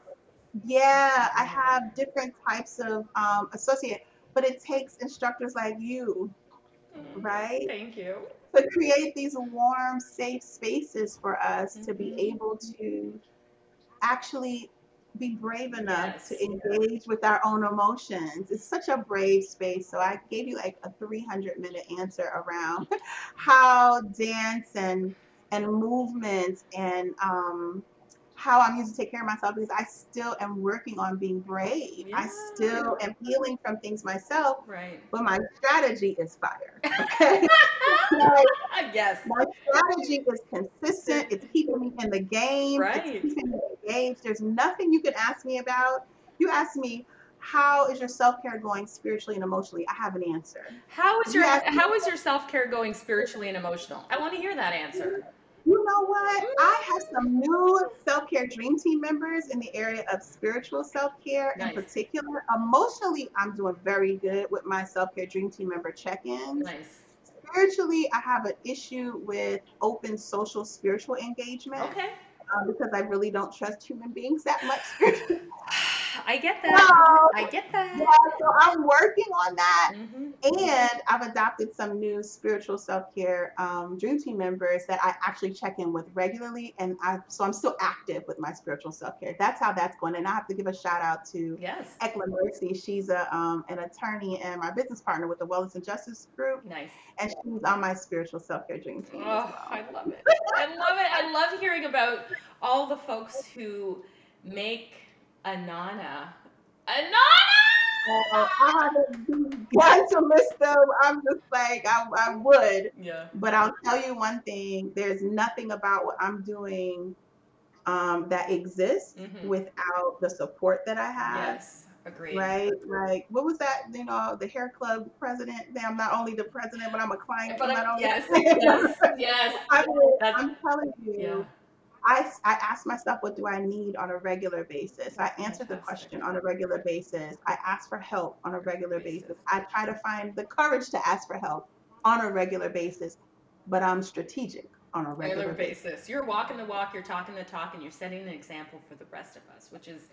yeah, I Got it. have different types of um, associate, but it takes instructors like you, Mm, right, thank you. to create these warm, safe spaces for us to be Mhm. able to actually be brave enough to Yes. engage with our own emotions. It's such a brave space. So I gave you like a three hundred minute answer around how dance and and movement and um, how I'm used to take care of myself because I still am working on being brave. Yeah. I still am healing from things myself, Right. but my strategy is fire. Okay. Like, Yes. my strategy is consistent. Sit- It's keeping me in the game. It's Right. keeping me engaged. There's nothing you can ask me about. You ask me, how is your self care going spiritually and emotionally? I have an answer. How is If you your ask me, how is your self-care going spiritually and emotional? I want to hear that answer. you know what? I have Mm. some new self care dream team members in the area of spiritual self care in Nice. particular. Emotionally, I'm doing very good with my self care dream team member check ins. Nice. Spiritually, I have an issue with open social spiritual engagement Okay. um, because I really don't trust human beings that much spiritually. I get that. So, I get yeah, that. so I'm working on that. Mhm. And I've adopted some new spiritual self-care um, dream team members that I actually check in with regularly. And I, so I'm still active with my spiritual self-care. That's how that's going. And I have to give a shout out to Yes. Ekla Mercy. She's a, um, an attorney and my business partner with the Wellness and Justice Group. Nice. And she's on my spiritual self-care dream team as Oh, well. I love it. I love it. I love hearing about all the folks who make Anana. Uh, Anana! I haven't begun to list them. I'm just like, I, I would. Yeah. But I'll tell you one thing, there's nothing about what I'm doing um, that exists Mhm. without the support that I have, Yes. Agreed. right? Like, what was that, you know, the hair club president? Say, I'm not only the president, but I'm a client. But I'm I'm, not only yes, the yes, yes. I mean, That's I'm telling yeah. you, I, I ask myself, what do I need on a regular basis? I That's answer the fantastic. question on a regular basis. I ask for help on a regular Basis. basis. I try to find the courage to ask for help on a regular basis, but I'm strategic on a Regular regular basis. basis. You're walking the walk, you're talking the talk, and you're setting an example for the rest of us, which is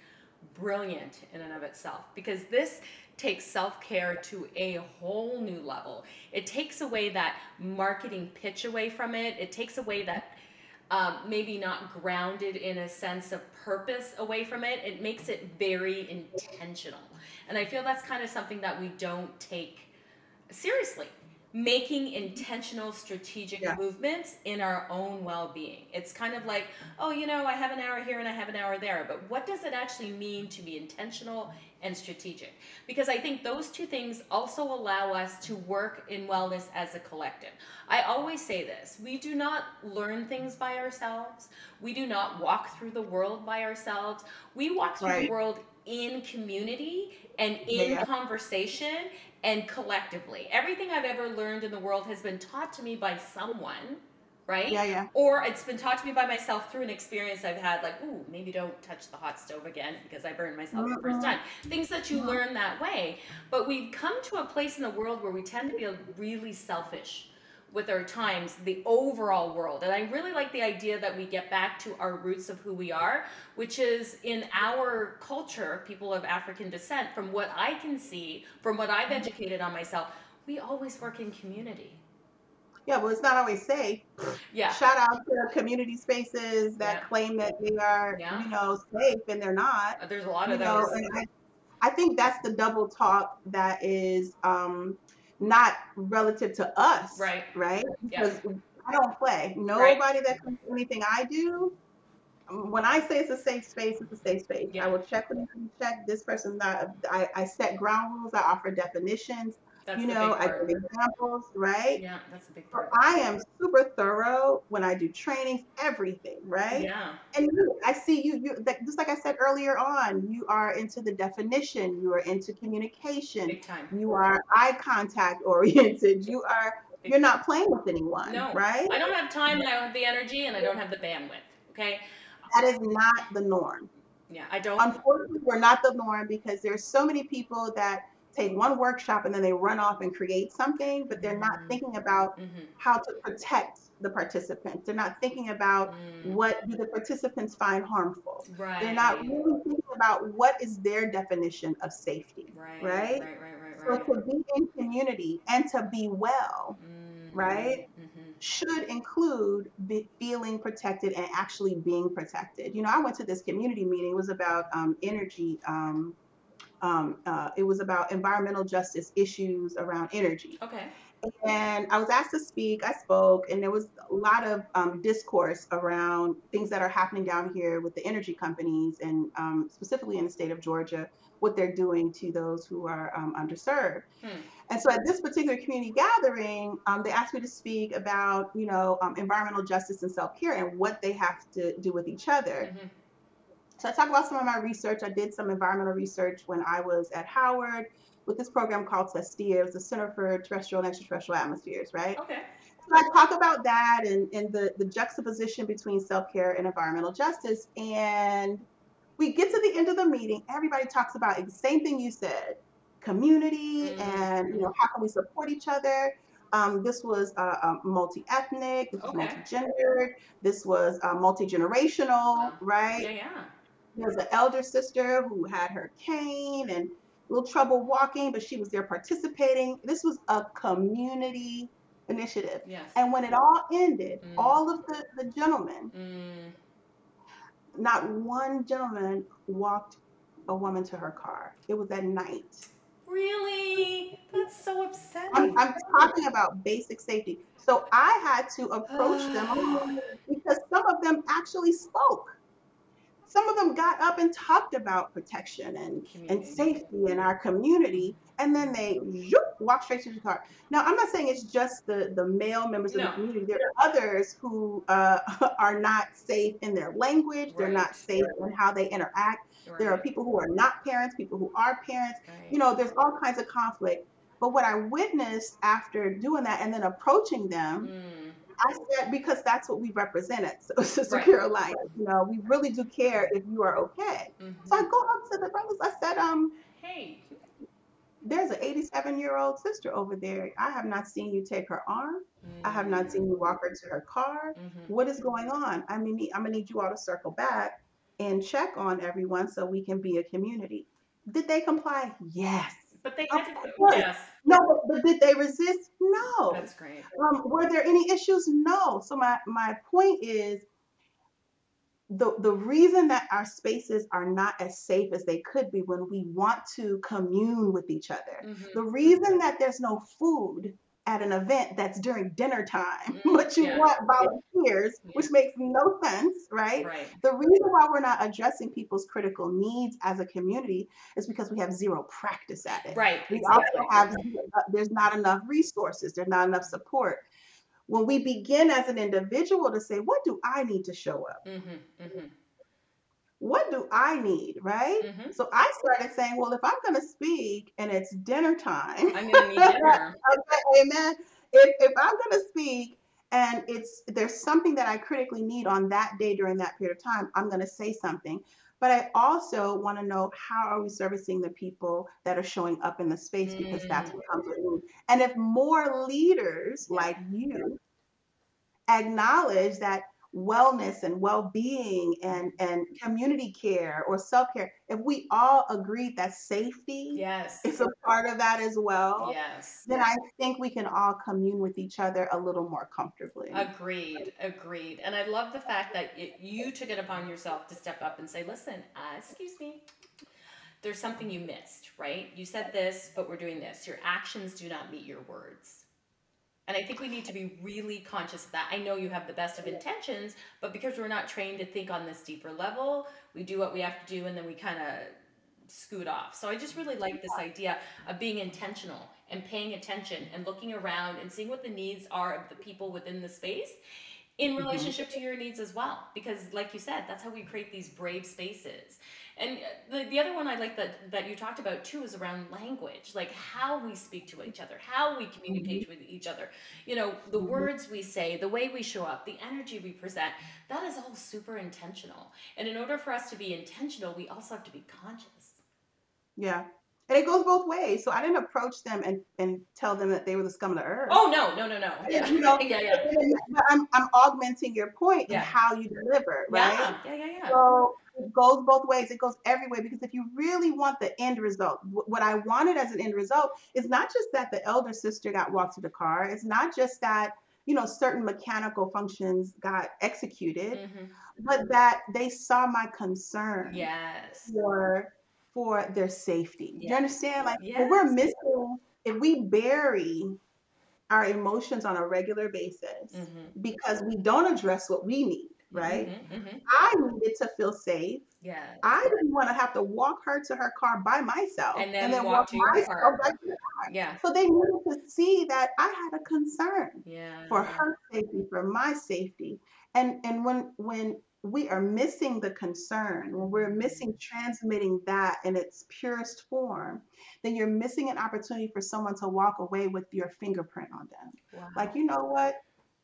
brilliant in and of itself, because this takes self-care to a whole new level. It takes away that marketing pitch away from it. It takes away that um, maybe not grounded in a sense of purpose away from it. It makes it very intentional. And I feel that's kind of something that we don't take seriously. Making intentional strategic Yeah. movements in our own well-being. It's kind of like, oh, you know, I have an hour here and I have an hour there, but what does it actually mean to be intentional and strategic? Because I think those two things also allow us to work in wellness as a collective. I always say this: we do not learn things by ourselves. We do not walk through the world by ourselves. We walk through the Right. world in community and Yeah. in Yeah. conversation and collectively. Everything I've ever learned in the world has been taught to me by someone, right? Yeah. Yeah. Or it's been taught to me by myself through an experience I've had, like, ooh, maybe don't touch the hot stove again because I burned myself the first Mhm. time. Things that you Mhm. learn that way. But we've come to a place in the world where we tend to be really selfish with our times, the overall world. And I really like the idea that we get back to our roots of who we are, which is in our culture, people of African descent, from what I can see, from what I've educated on myself, we always work in community. Yeah, well, it's not always safe. Yeah, Shout out to community spaces that yeah, claim that they are, yeah. you know, safe, and they're not. Uh, There's a lot You of know, those. and I, I think that's the double talk that is um, not relative to us, Right. right? Yeah. Because I don't play. Right. Nobody that comes to anything I do, um, when I say it's a safe space, it's a safe space. I Yeah. will check with you, check this person's not. I, I set ground rules. I offer definitions. That's You the know, big I part. give examples, right? Yeah, that's the big So part. I am super thorough when I do trainings, everything, right? Yeah. And you, I see you, you like, just like I said earlier on, you are into the definition, you are into communication, Big time. you are eye contact oriented, you are, Big you're not playing with anyone, No, right? I don't have time and I don't have the energy and I don't have the bandwidth. Okay. That is not the norm. Yeah, I don't. Unfortunately, we're not the norm because there's so many people that take one workshop and then they run off and create something, but they're not Mhm. thinking about Mhm. how to protect the participants. They're not thinking about Mm. what do the participants find harmful. Right. They're not really thinking about what is their definition of safety, Right. right? Right. Right. Right. So Right. to be in community and to be well, Mm. right, Mhm. should include be feeling protected and actually being protected. You know, I went to this community meeting. It was about um, energy. Um, um, uh, it was about environmental justice issues around energy. Okay. And I was asked to speak. I spoke, and there was a lot of um, discourse around things that are happening down here with the energy companies, and um, specifically in the state of Georgia, what they're doing to those who are um, underserved. Hmm. And so at this particular community gathering, um, they asked me to speak about, you know, um, environmental justice and self-care and what they have to do with each other. Mhm. So I talked about some of my research. I did some environmental research when I was at Howard with this program called CESTIA. It was the Center for Terrestrial and Extraterrestrial Atmospheres, right? Okay. So I talk about that and, and the, the juxtaposition between self-care and environmental justice. And we get to the end of the meeting, everybody talks about the same thing you said, community, Mhm. and you know, how can we support each other? Um, this was uh, um, multi-ethnic, this was Okay. multi-gendered, this was uh, multi-generational, Wow. right? Yeah. Yeah. There's an elder sister who had her cane and a little trouble walking, but she was there participating. This was a community initiative. Yes. And when it all ended, Mm. all of the, the gentlemen, Mm. not one gentleman walked a woman to her car. It was at night. Really? That's so I'm, upsetting. I'm talking about basic safety. So I had to approach them because some of them actually spoke. Some of them got up and talked about protection and, and Community. safety in our community, and then they zoop, walked straight to the car. Now, I'm not saying it's just the, the male members of No. the community. There are others who uh, are not safe in their language. They're Right. not safe in how they interact. There are Right. people who are not parents, people who are parents. Right. You know, there's all kinds of conflict. But what I witnessed after doing that and then approaching them, Mm. I said, because that's what we represent at So- Sister Right. Caroline. You know, we really do care if you are okay. Mhm. So I go up to the brothers. I said, um, Hey. there's an eighty-seven year old sister over there. I have not seen you take her arm. I have not Mm. seen you walk her to her car. Mhm. What is going on? I mean, I'm gonna need you all to circle back and check on everyone so we can be a community. Did they comply? Yes. But they Of had to, course. yes, No, but, but did they resist? No. that's great. Um, were there any issues? No. So my my point is the the reason that our spaces are not as safe as they could be when we want to commune with each other. Mm-hmm. The reason that there's no food at an event that's during dinner time, but you Yeah. want volunteers, Yeah. which makes no sense, right? Right. The reason why we're not addressing people's critical needs as a community is because we have zero practice at it. Right. We Exactly. also have, uh, there's not enough resources, there's not enough support. When we begin as an individual to say, what do I need to show up? Mm-hmm. Mm-hmm. What do I need, right? Mm-hmm. So I started saying, well, if I'm going to speak and it's dinner time, I'm gonna need dinner. okay, amen. If, if I'm going to speak and it's there's something that I critically need on that day during that period of time, I'm going to say something. But I also want to know, how are we servicing the people that are showing up in the space, because that's what comes with me. And if more leaders Yeah. like you acknowledge that wellness and well-being and and community care or self-care, if we all agree that safety Yes. is a part of that as well, Yes. then I think we can all commune with each other a little more comfortably. Agreed. Agreed. And I love the fact that it, you took it upon yourself to step up and say, listen, uh, excuse me, there's something you missed, right? You said this, but we're doing this. Your actions do not meet your words. And I think we need to be really conscious of that. I know you have the best of intentions, but because we're not trained to think on this deeper level, we do what we have to do and then we kind of scoot off. So I just really like this idea of being intentional and paying attention and looking around and seeing what the needs are of the people within the space in relationship to your needs as well. Because like you said, that's how we create these brave spaces. And the, the other one I like that, that you talked about too is around language, like how we speak to each other, how we communicate with each other, you know, the words we say, the way we show up, the energy we present, that is all super intentional. And in order for us to be intentional, we also have to be conscious. Yeah. And it goes both ways. So I didn't approach them and, and tell them that they were the scum of the earth. Oh, no, no, no, no. Yeah, You know, yeah, yeah. but I'm, I'm augmenting your point Yeah. in how you deliver, right? Yeah, yeah, yeah, yeah. So it goes both ways. It goes every way, because if you really want the end result, wh- what I wanted as an end result is not just that the elder sister got walked to the car. It's not just that, you know, certain mechanical functions got executed, Mhm. but that they saw my concern Yes. for for their safety. Do you Yes. understand? Like when we're Yes. missing, if we bury our emotions on a regular basis Mhm. because we don't address what we need, right? Mhm, mhm. I needed to feel safe. Yes. I didn't want to have to walk her to her car by myself And then walk to your myself car. back to the car. Yeah. So they needed to see that I had a concern Yeah. for her safety, for my safety. And and when when we are missing the concern, when we're missing transmitting that in its purest form, then you're missing an opportunity for someone to walk away with your fingerprint on them. Wow. Like, you know what?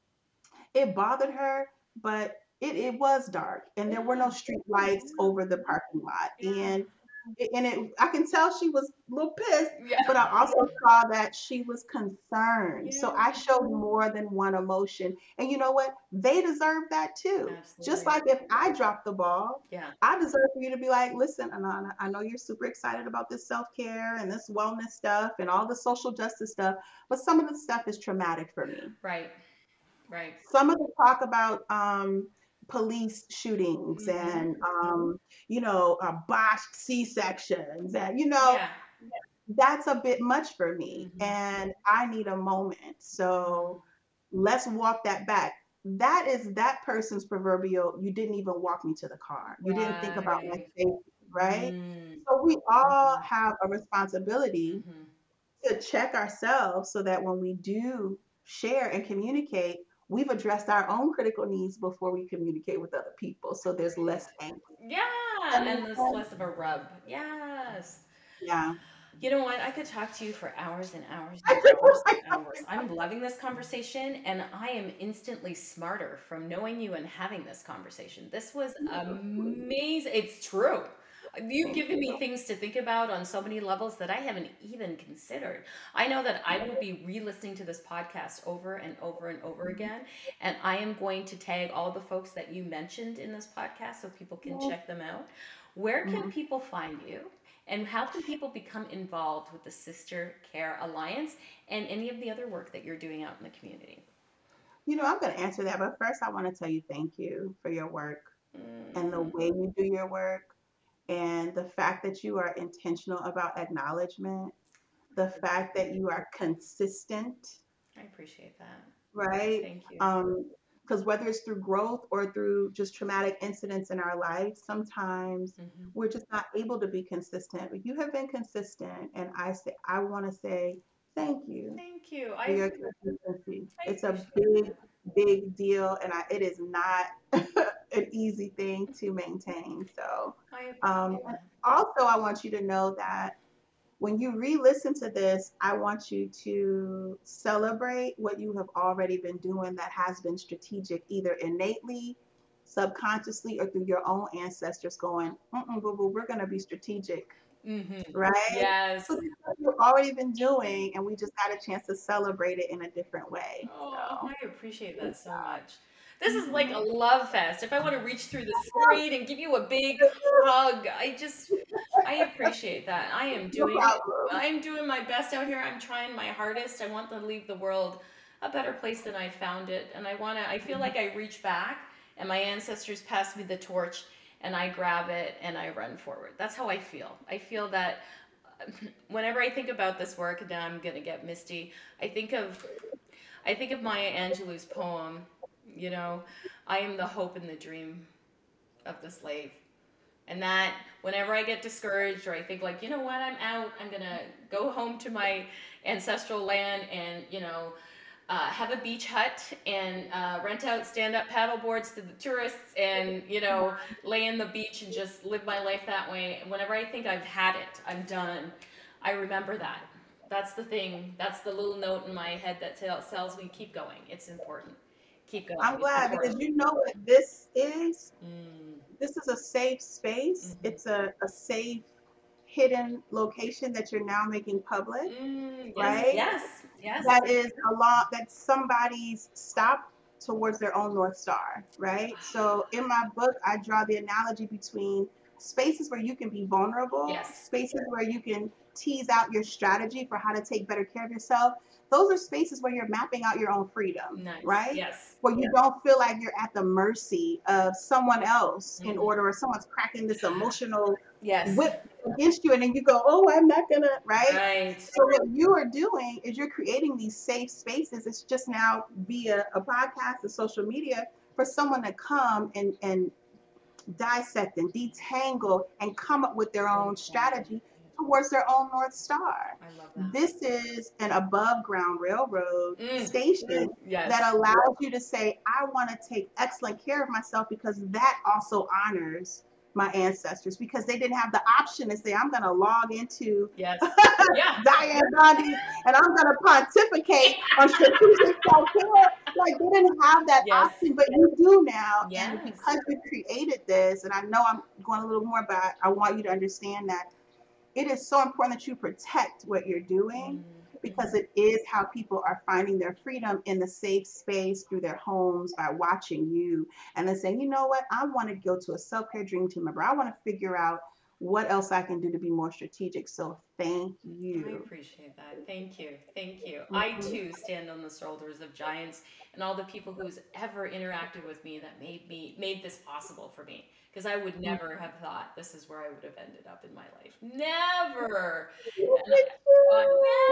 It bothered her, but it, it was dark and there were no street lights over the parking lot. And it- and it, I can tell she was a little pissed, Yeah. but I also saw that she was concerned. So Yeah. I showed more than one emotion. And you know what? They deserve that too. Just Absolutely. like if I dropped the ball, Yeah. I deserve for you to be like, listen, Anana, I know you're super excited about this self-care and this wellness stuff and all the social justice stuff, but some of the stuff is traumatic for me. Right. Right. Some of the talk about um, police shootings Mhm. and um, you know uh, botched C-sections, and you know Yeah. that's a bit much for me, Mhm. and I need a moment. So let's walk that back. That is that person's proverbial. You didn't even walk me to the car. You didn't think about my Right. safety, right? Mm. So we all Mhm. have a responsibility Mhm. to check ourselves so that when we do share and communicate, we've addressed our own critical needs before we communicate with other people. So there's less angst. Yeah. That makes And there's sense? less of a rub. Yes. Yeah. You know what? I could talk to you for hours and hours I and know, hours I and know. hours. I'm loving this conversation and I am instantly smarter from knowing you and having this conversation. This was amazing. It's true. You've given me things to think about on so many levels that I haven't even considered. I know that I will be re-listening to this podcast over and over and over again, and I am going to tag all the folks that you mentioned in this podcast so people can check them out. Where can Mhm. people find you? And how can people become involved with the Sister Care Alliance and any of the other work that you're doing out in the community? You know, I'm going to answer that, but first I want to tell you thank you for your work and the Mm, way you do your work and the fact that you are intentional about acknowledgement, the fact that you are consistent, I appreciate that. right? Thank you. Um, because whether it's through growth or through just traumatic incidents in our life, sometimes Hmm. we're just not able to be consistent. But you have been consistent, and I say I want to say thank you Thank you. for I your consistency. I It's a appreciate big, that. big deal, and I, it is not an easy thing to maintain. So, I um, appreciate and that. also, I want you to know that when you re-listen to this, I want you to celebrate what you have already been doing that has been strategic, either innately, subconsciously, or through your own ancestors going, mm-mm, boo boo, we're going to be strategic, Hmm. right? Yes. So this is what you've already been doing, and we just got a chance to celebrate it in a different way. Oh, So, I appreciate good that so job. much. This is like a Mhm. love fest. If I want to reach through the screen and give you a big hug, I just I appreciate that. I am No doing problem. I'm doing my best out here. I'm trying my hardest. I want to leave the world a better place than I found it. And I want to I feel like I reach back and my ancestors pass me the torch and I grab it and I run forward. That's how I feel. I feel that whenever I think about this work, and now I'm going to get misty. I think of I think of Maya Angelou's poem, you know, I am the hope and the dream of the slave. And that whenever I get discouraged or I think like, you know what, I'm out, I'm going to go home to my ancestral land and, you know, uh, have a beach hut and uh, rent out stand-up paddle boards to the tourists and, you know, lay in the beach and just live my life that way. And whenever I think I've had it, I'm done, I remember that. That's the thing. That's the little note in my head that tell, tells me keep going. It's important. Keep going. I'm It's glad because important. you know what this is? Mm, This is a safe space. mm-hmm. It's a, a safe, hidden location that you're now making public, Mm, yes, right? yes, yes. That is a lot, that's somebody's stop towards their own North Star, right? So in my book, I draw the analogy between spaces where you can be vulnerable, Yes. spaces where you can tease out your strategy for how to take better care of yourself. Those are spaces where you're mapping out your own freedom, Nice. right? Yes. Where you don't feel like you're at the mercy of someone else in Mm-hmm. order, or someone's cracking this emotional Yes. whip against you, and then you go, oh, I'm not gonna, right? Right. So what you are doing is you're creating these safe spaces. It's just now via a podcast and social media for someone to come and and dissect and detangle and come up with their own Exactly. strategy towards their own North Star. I love that. This is an above ground railroad Mm, station that yes. allows you to say, I want to take excellent care of myself because that also honors my ancestors because they didn't have the option to say, I'm going to log into Yes. Yeah. Diane Gandhi and I'm going to pontificate on strategic self care. Like they didn't have that Yes. option, but you do now. And Yes. because you created this, and I know I'm going a little more, but I want you to understand that it is so important that you protect what you're doing because Mm-hmm. it is how people are finding their freedom in the safe space through their homes by watching you and then saying, you know what, I want to go to a self-care dream team member. I want to figure out what else I can do to be more strategic. So thank I you. appreciate that. Thank you. Thank you. I Mhm. too stand on the shoulders of giants and all the people who's ever interacted with me that made me made this possible for me. Because I would never have thought this is where I would have ended up in my life. Never. And I, uh,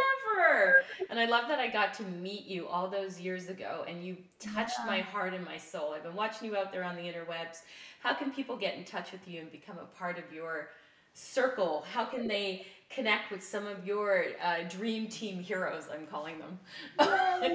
never. And I love that I got to meet you all those years ago and you touched my heart and my soul. I've been watching you out there on the interwebs. How can people get in touch with you and become a part of your circle? How can they connect with some of your uh, dream team heroes? I'm calling them. Yes.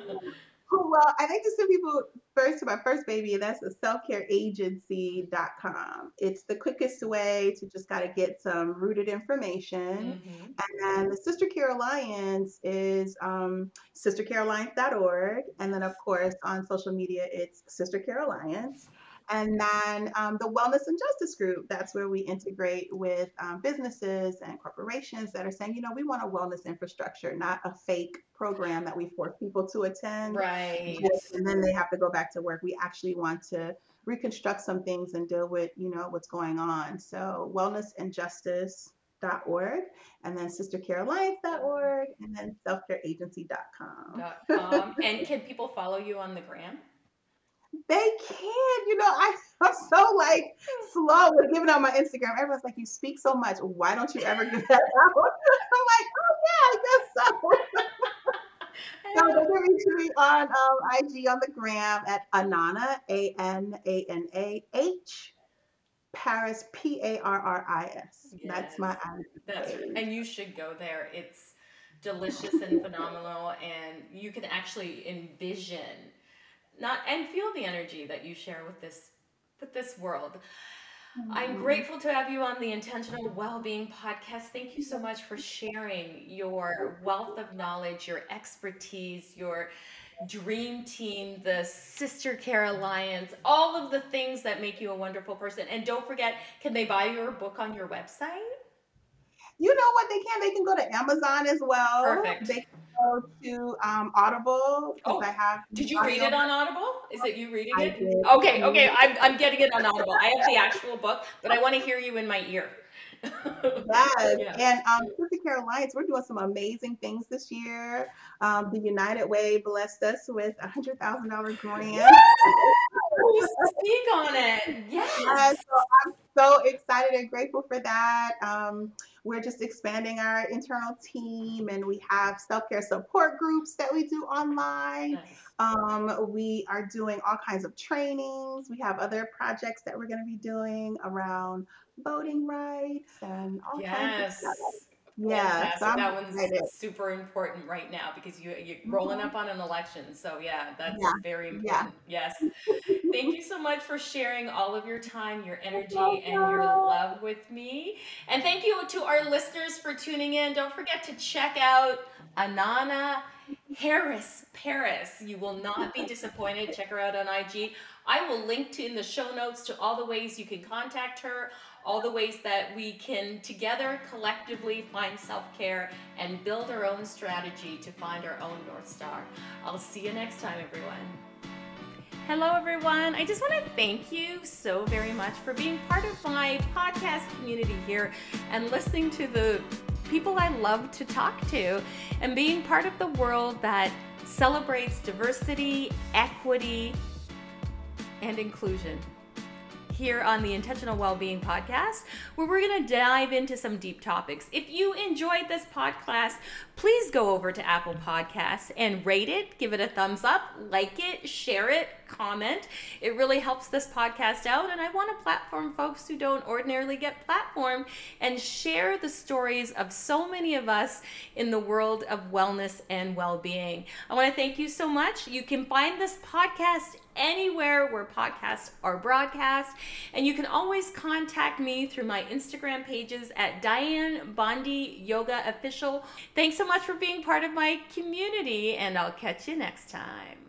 Oh, well, I like to send people first to my first baby, and that's the self care agency dot com. It's the quickest way to just got to get some rooted information. Mm-hmm. And then the Sister Care Alliance is um, sister care alliance dot org. And then, of Yes. course, on social media, it's Sister Care Alliance. And then um, the Wellness and Justice Group, that's where we integrate with um, businesses and corporations that are saying, you know, we want a wellness infrastructure, not a fake program that we force people to attend. Right. And then they have to go back to work. We actually want to reconstruct some things and deal with, you know, what's going on. So wellness and justice dot org, and then sister care alliance dot org, and then self care agency dot com. Um, and can people follow you on the gram? They can. You know, I, I'm so like slow with giving out my Instagram. Everyone's like, you speak so much. Why don't you ever give that out? I'm like, oh yeah, I guess so. So they can reach me on um, I G on the gram at Anana, A N A N A H, Paris, P A R R I S. Yes. That's my I G. That's right. And you should go there. It's delicious and phenomenal, and you can actually envision not and feel the energy that you share with this with this world. Mm-hmm. I'm grateful to have you on the Intentional Wellbeing Podcast. Thank you so much for sharing your wealth of knowledge, your expertise, your dream team, the Sister Care Alliance, all of the things that make you a wonderful person. And don't forget, can they buy your book on your website? You know what they can? They can go to Amazon as well. Perfect. They can go to um, Audible because oh, I have. Did you read it on Audible? Is it you reading I it? did. Okay, okay. I'm I'm getting it on Audible. I have the actual book, but I want to hear you in my ear. Yes, Yeah. and um, Sister Care Alliance, we're doing some amazing things this year. Um, the United Way blessed us with a hundred thousand dollar grant. Speak on it. Yes. Yes, so I'm so excited and grateful for that. Um, we're just expanding our internal team, and we have self-care support groups that we do online. Nice. Um, we are doing all kinds of trainings. We have other projects that we're going to be doing around voting rights and all Yes. kinds of stuff. Yeah, so Fantastic. I'm That one's excited. super important right now because you, you're rolling up on an election. So yeah, that's Yeah, very yeah. important. Yes. Thank you so much for sharing all of your time, your energy, and your love with me. And thank you to our listeners for tuning in. Don't forget to check out Anana Harris Paris. You will not be disappointed. Check her out on I G. I will link to in the show notes to all the ways you can contact her, all the ways that we can together collectively find self-care and build our own strategy to find our own North Star. I'll see you next time, everyone. Hello, everyone. I just want to thank you so very much for being part of my podcast community here and listening to the people I love to talk to and being part of the world that celebrates diversity, equity, and inclusion. Here on the Intentional Wellbeing Podcast, where we're going to dive into some deep topics. If you enjoyed this podcast, please go over to Apple Podcasts and rate it, give it a thumbs up, like it, share it, comment. It really helps this podcast out, and I want to platform folks who don't ordinarily get platformed and share the stories of so many of us in the world of wellness and well-being. I want to thank you so much. You can find this podcast anywhere where podcasts are broadcast, and you can always contact me through my Instagram pages at Diane Bondi Yoga Official. Thanks so much for being part of my community, and I'll catch you next time.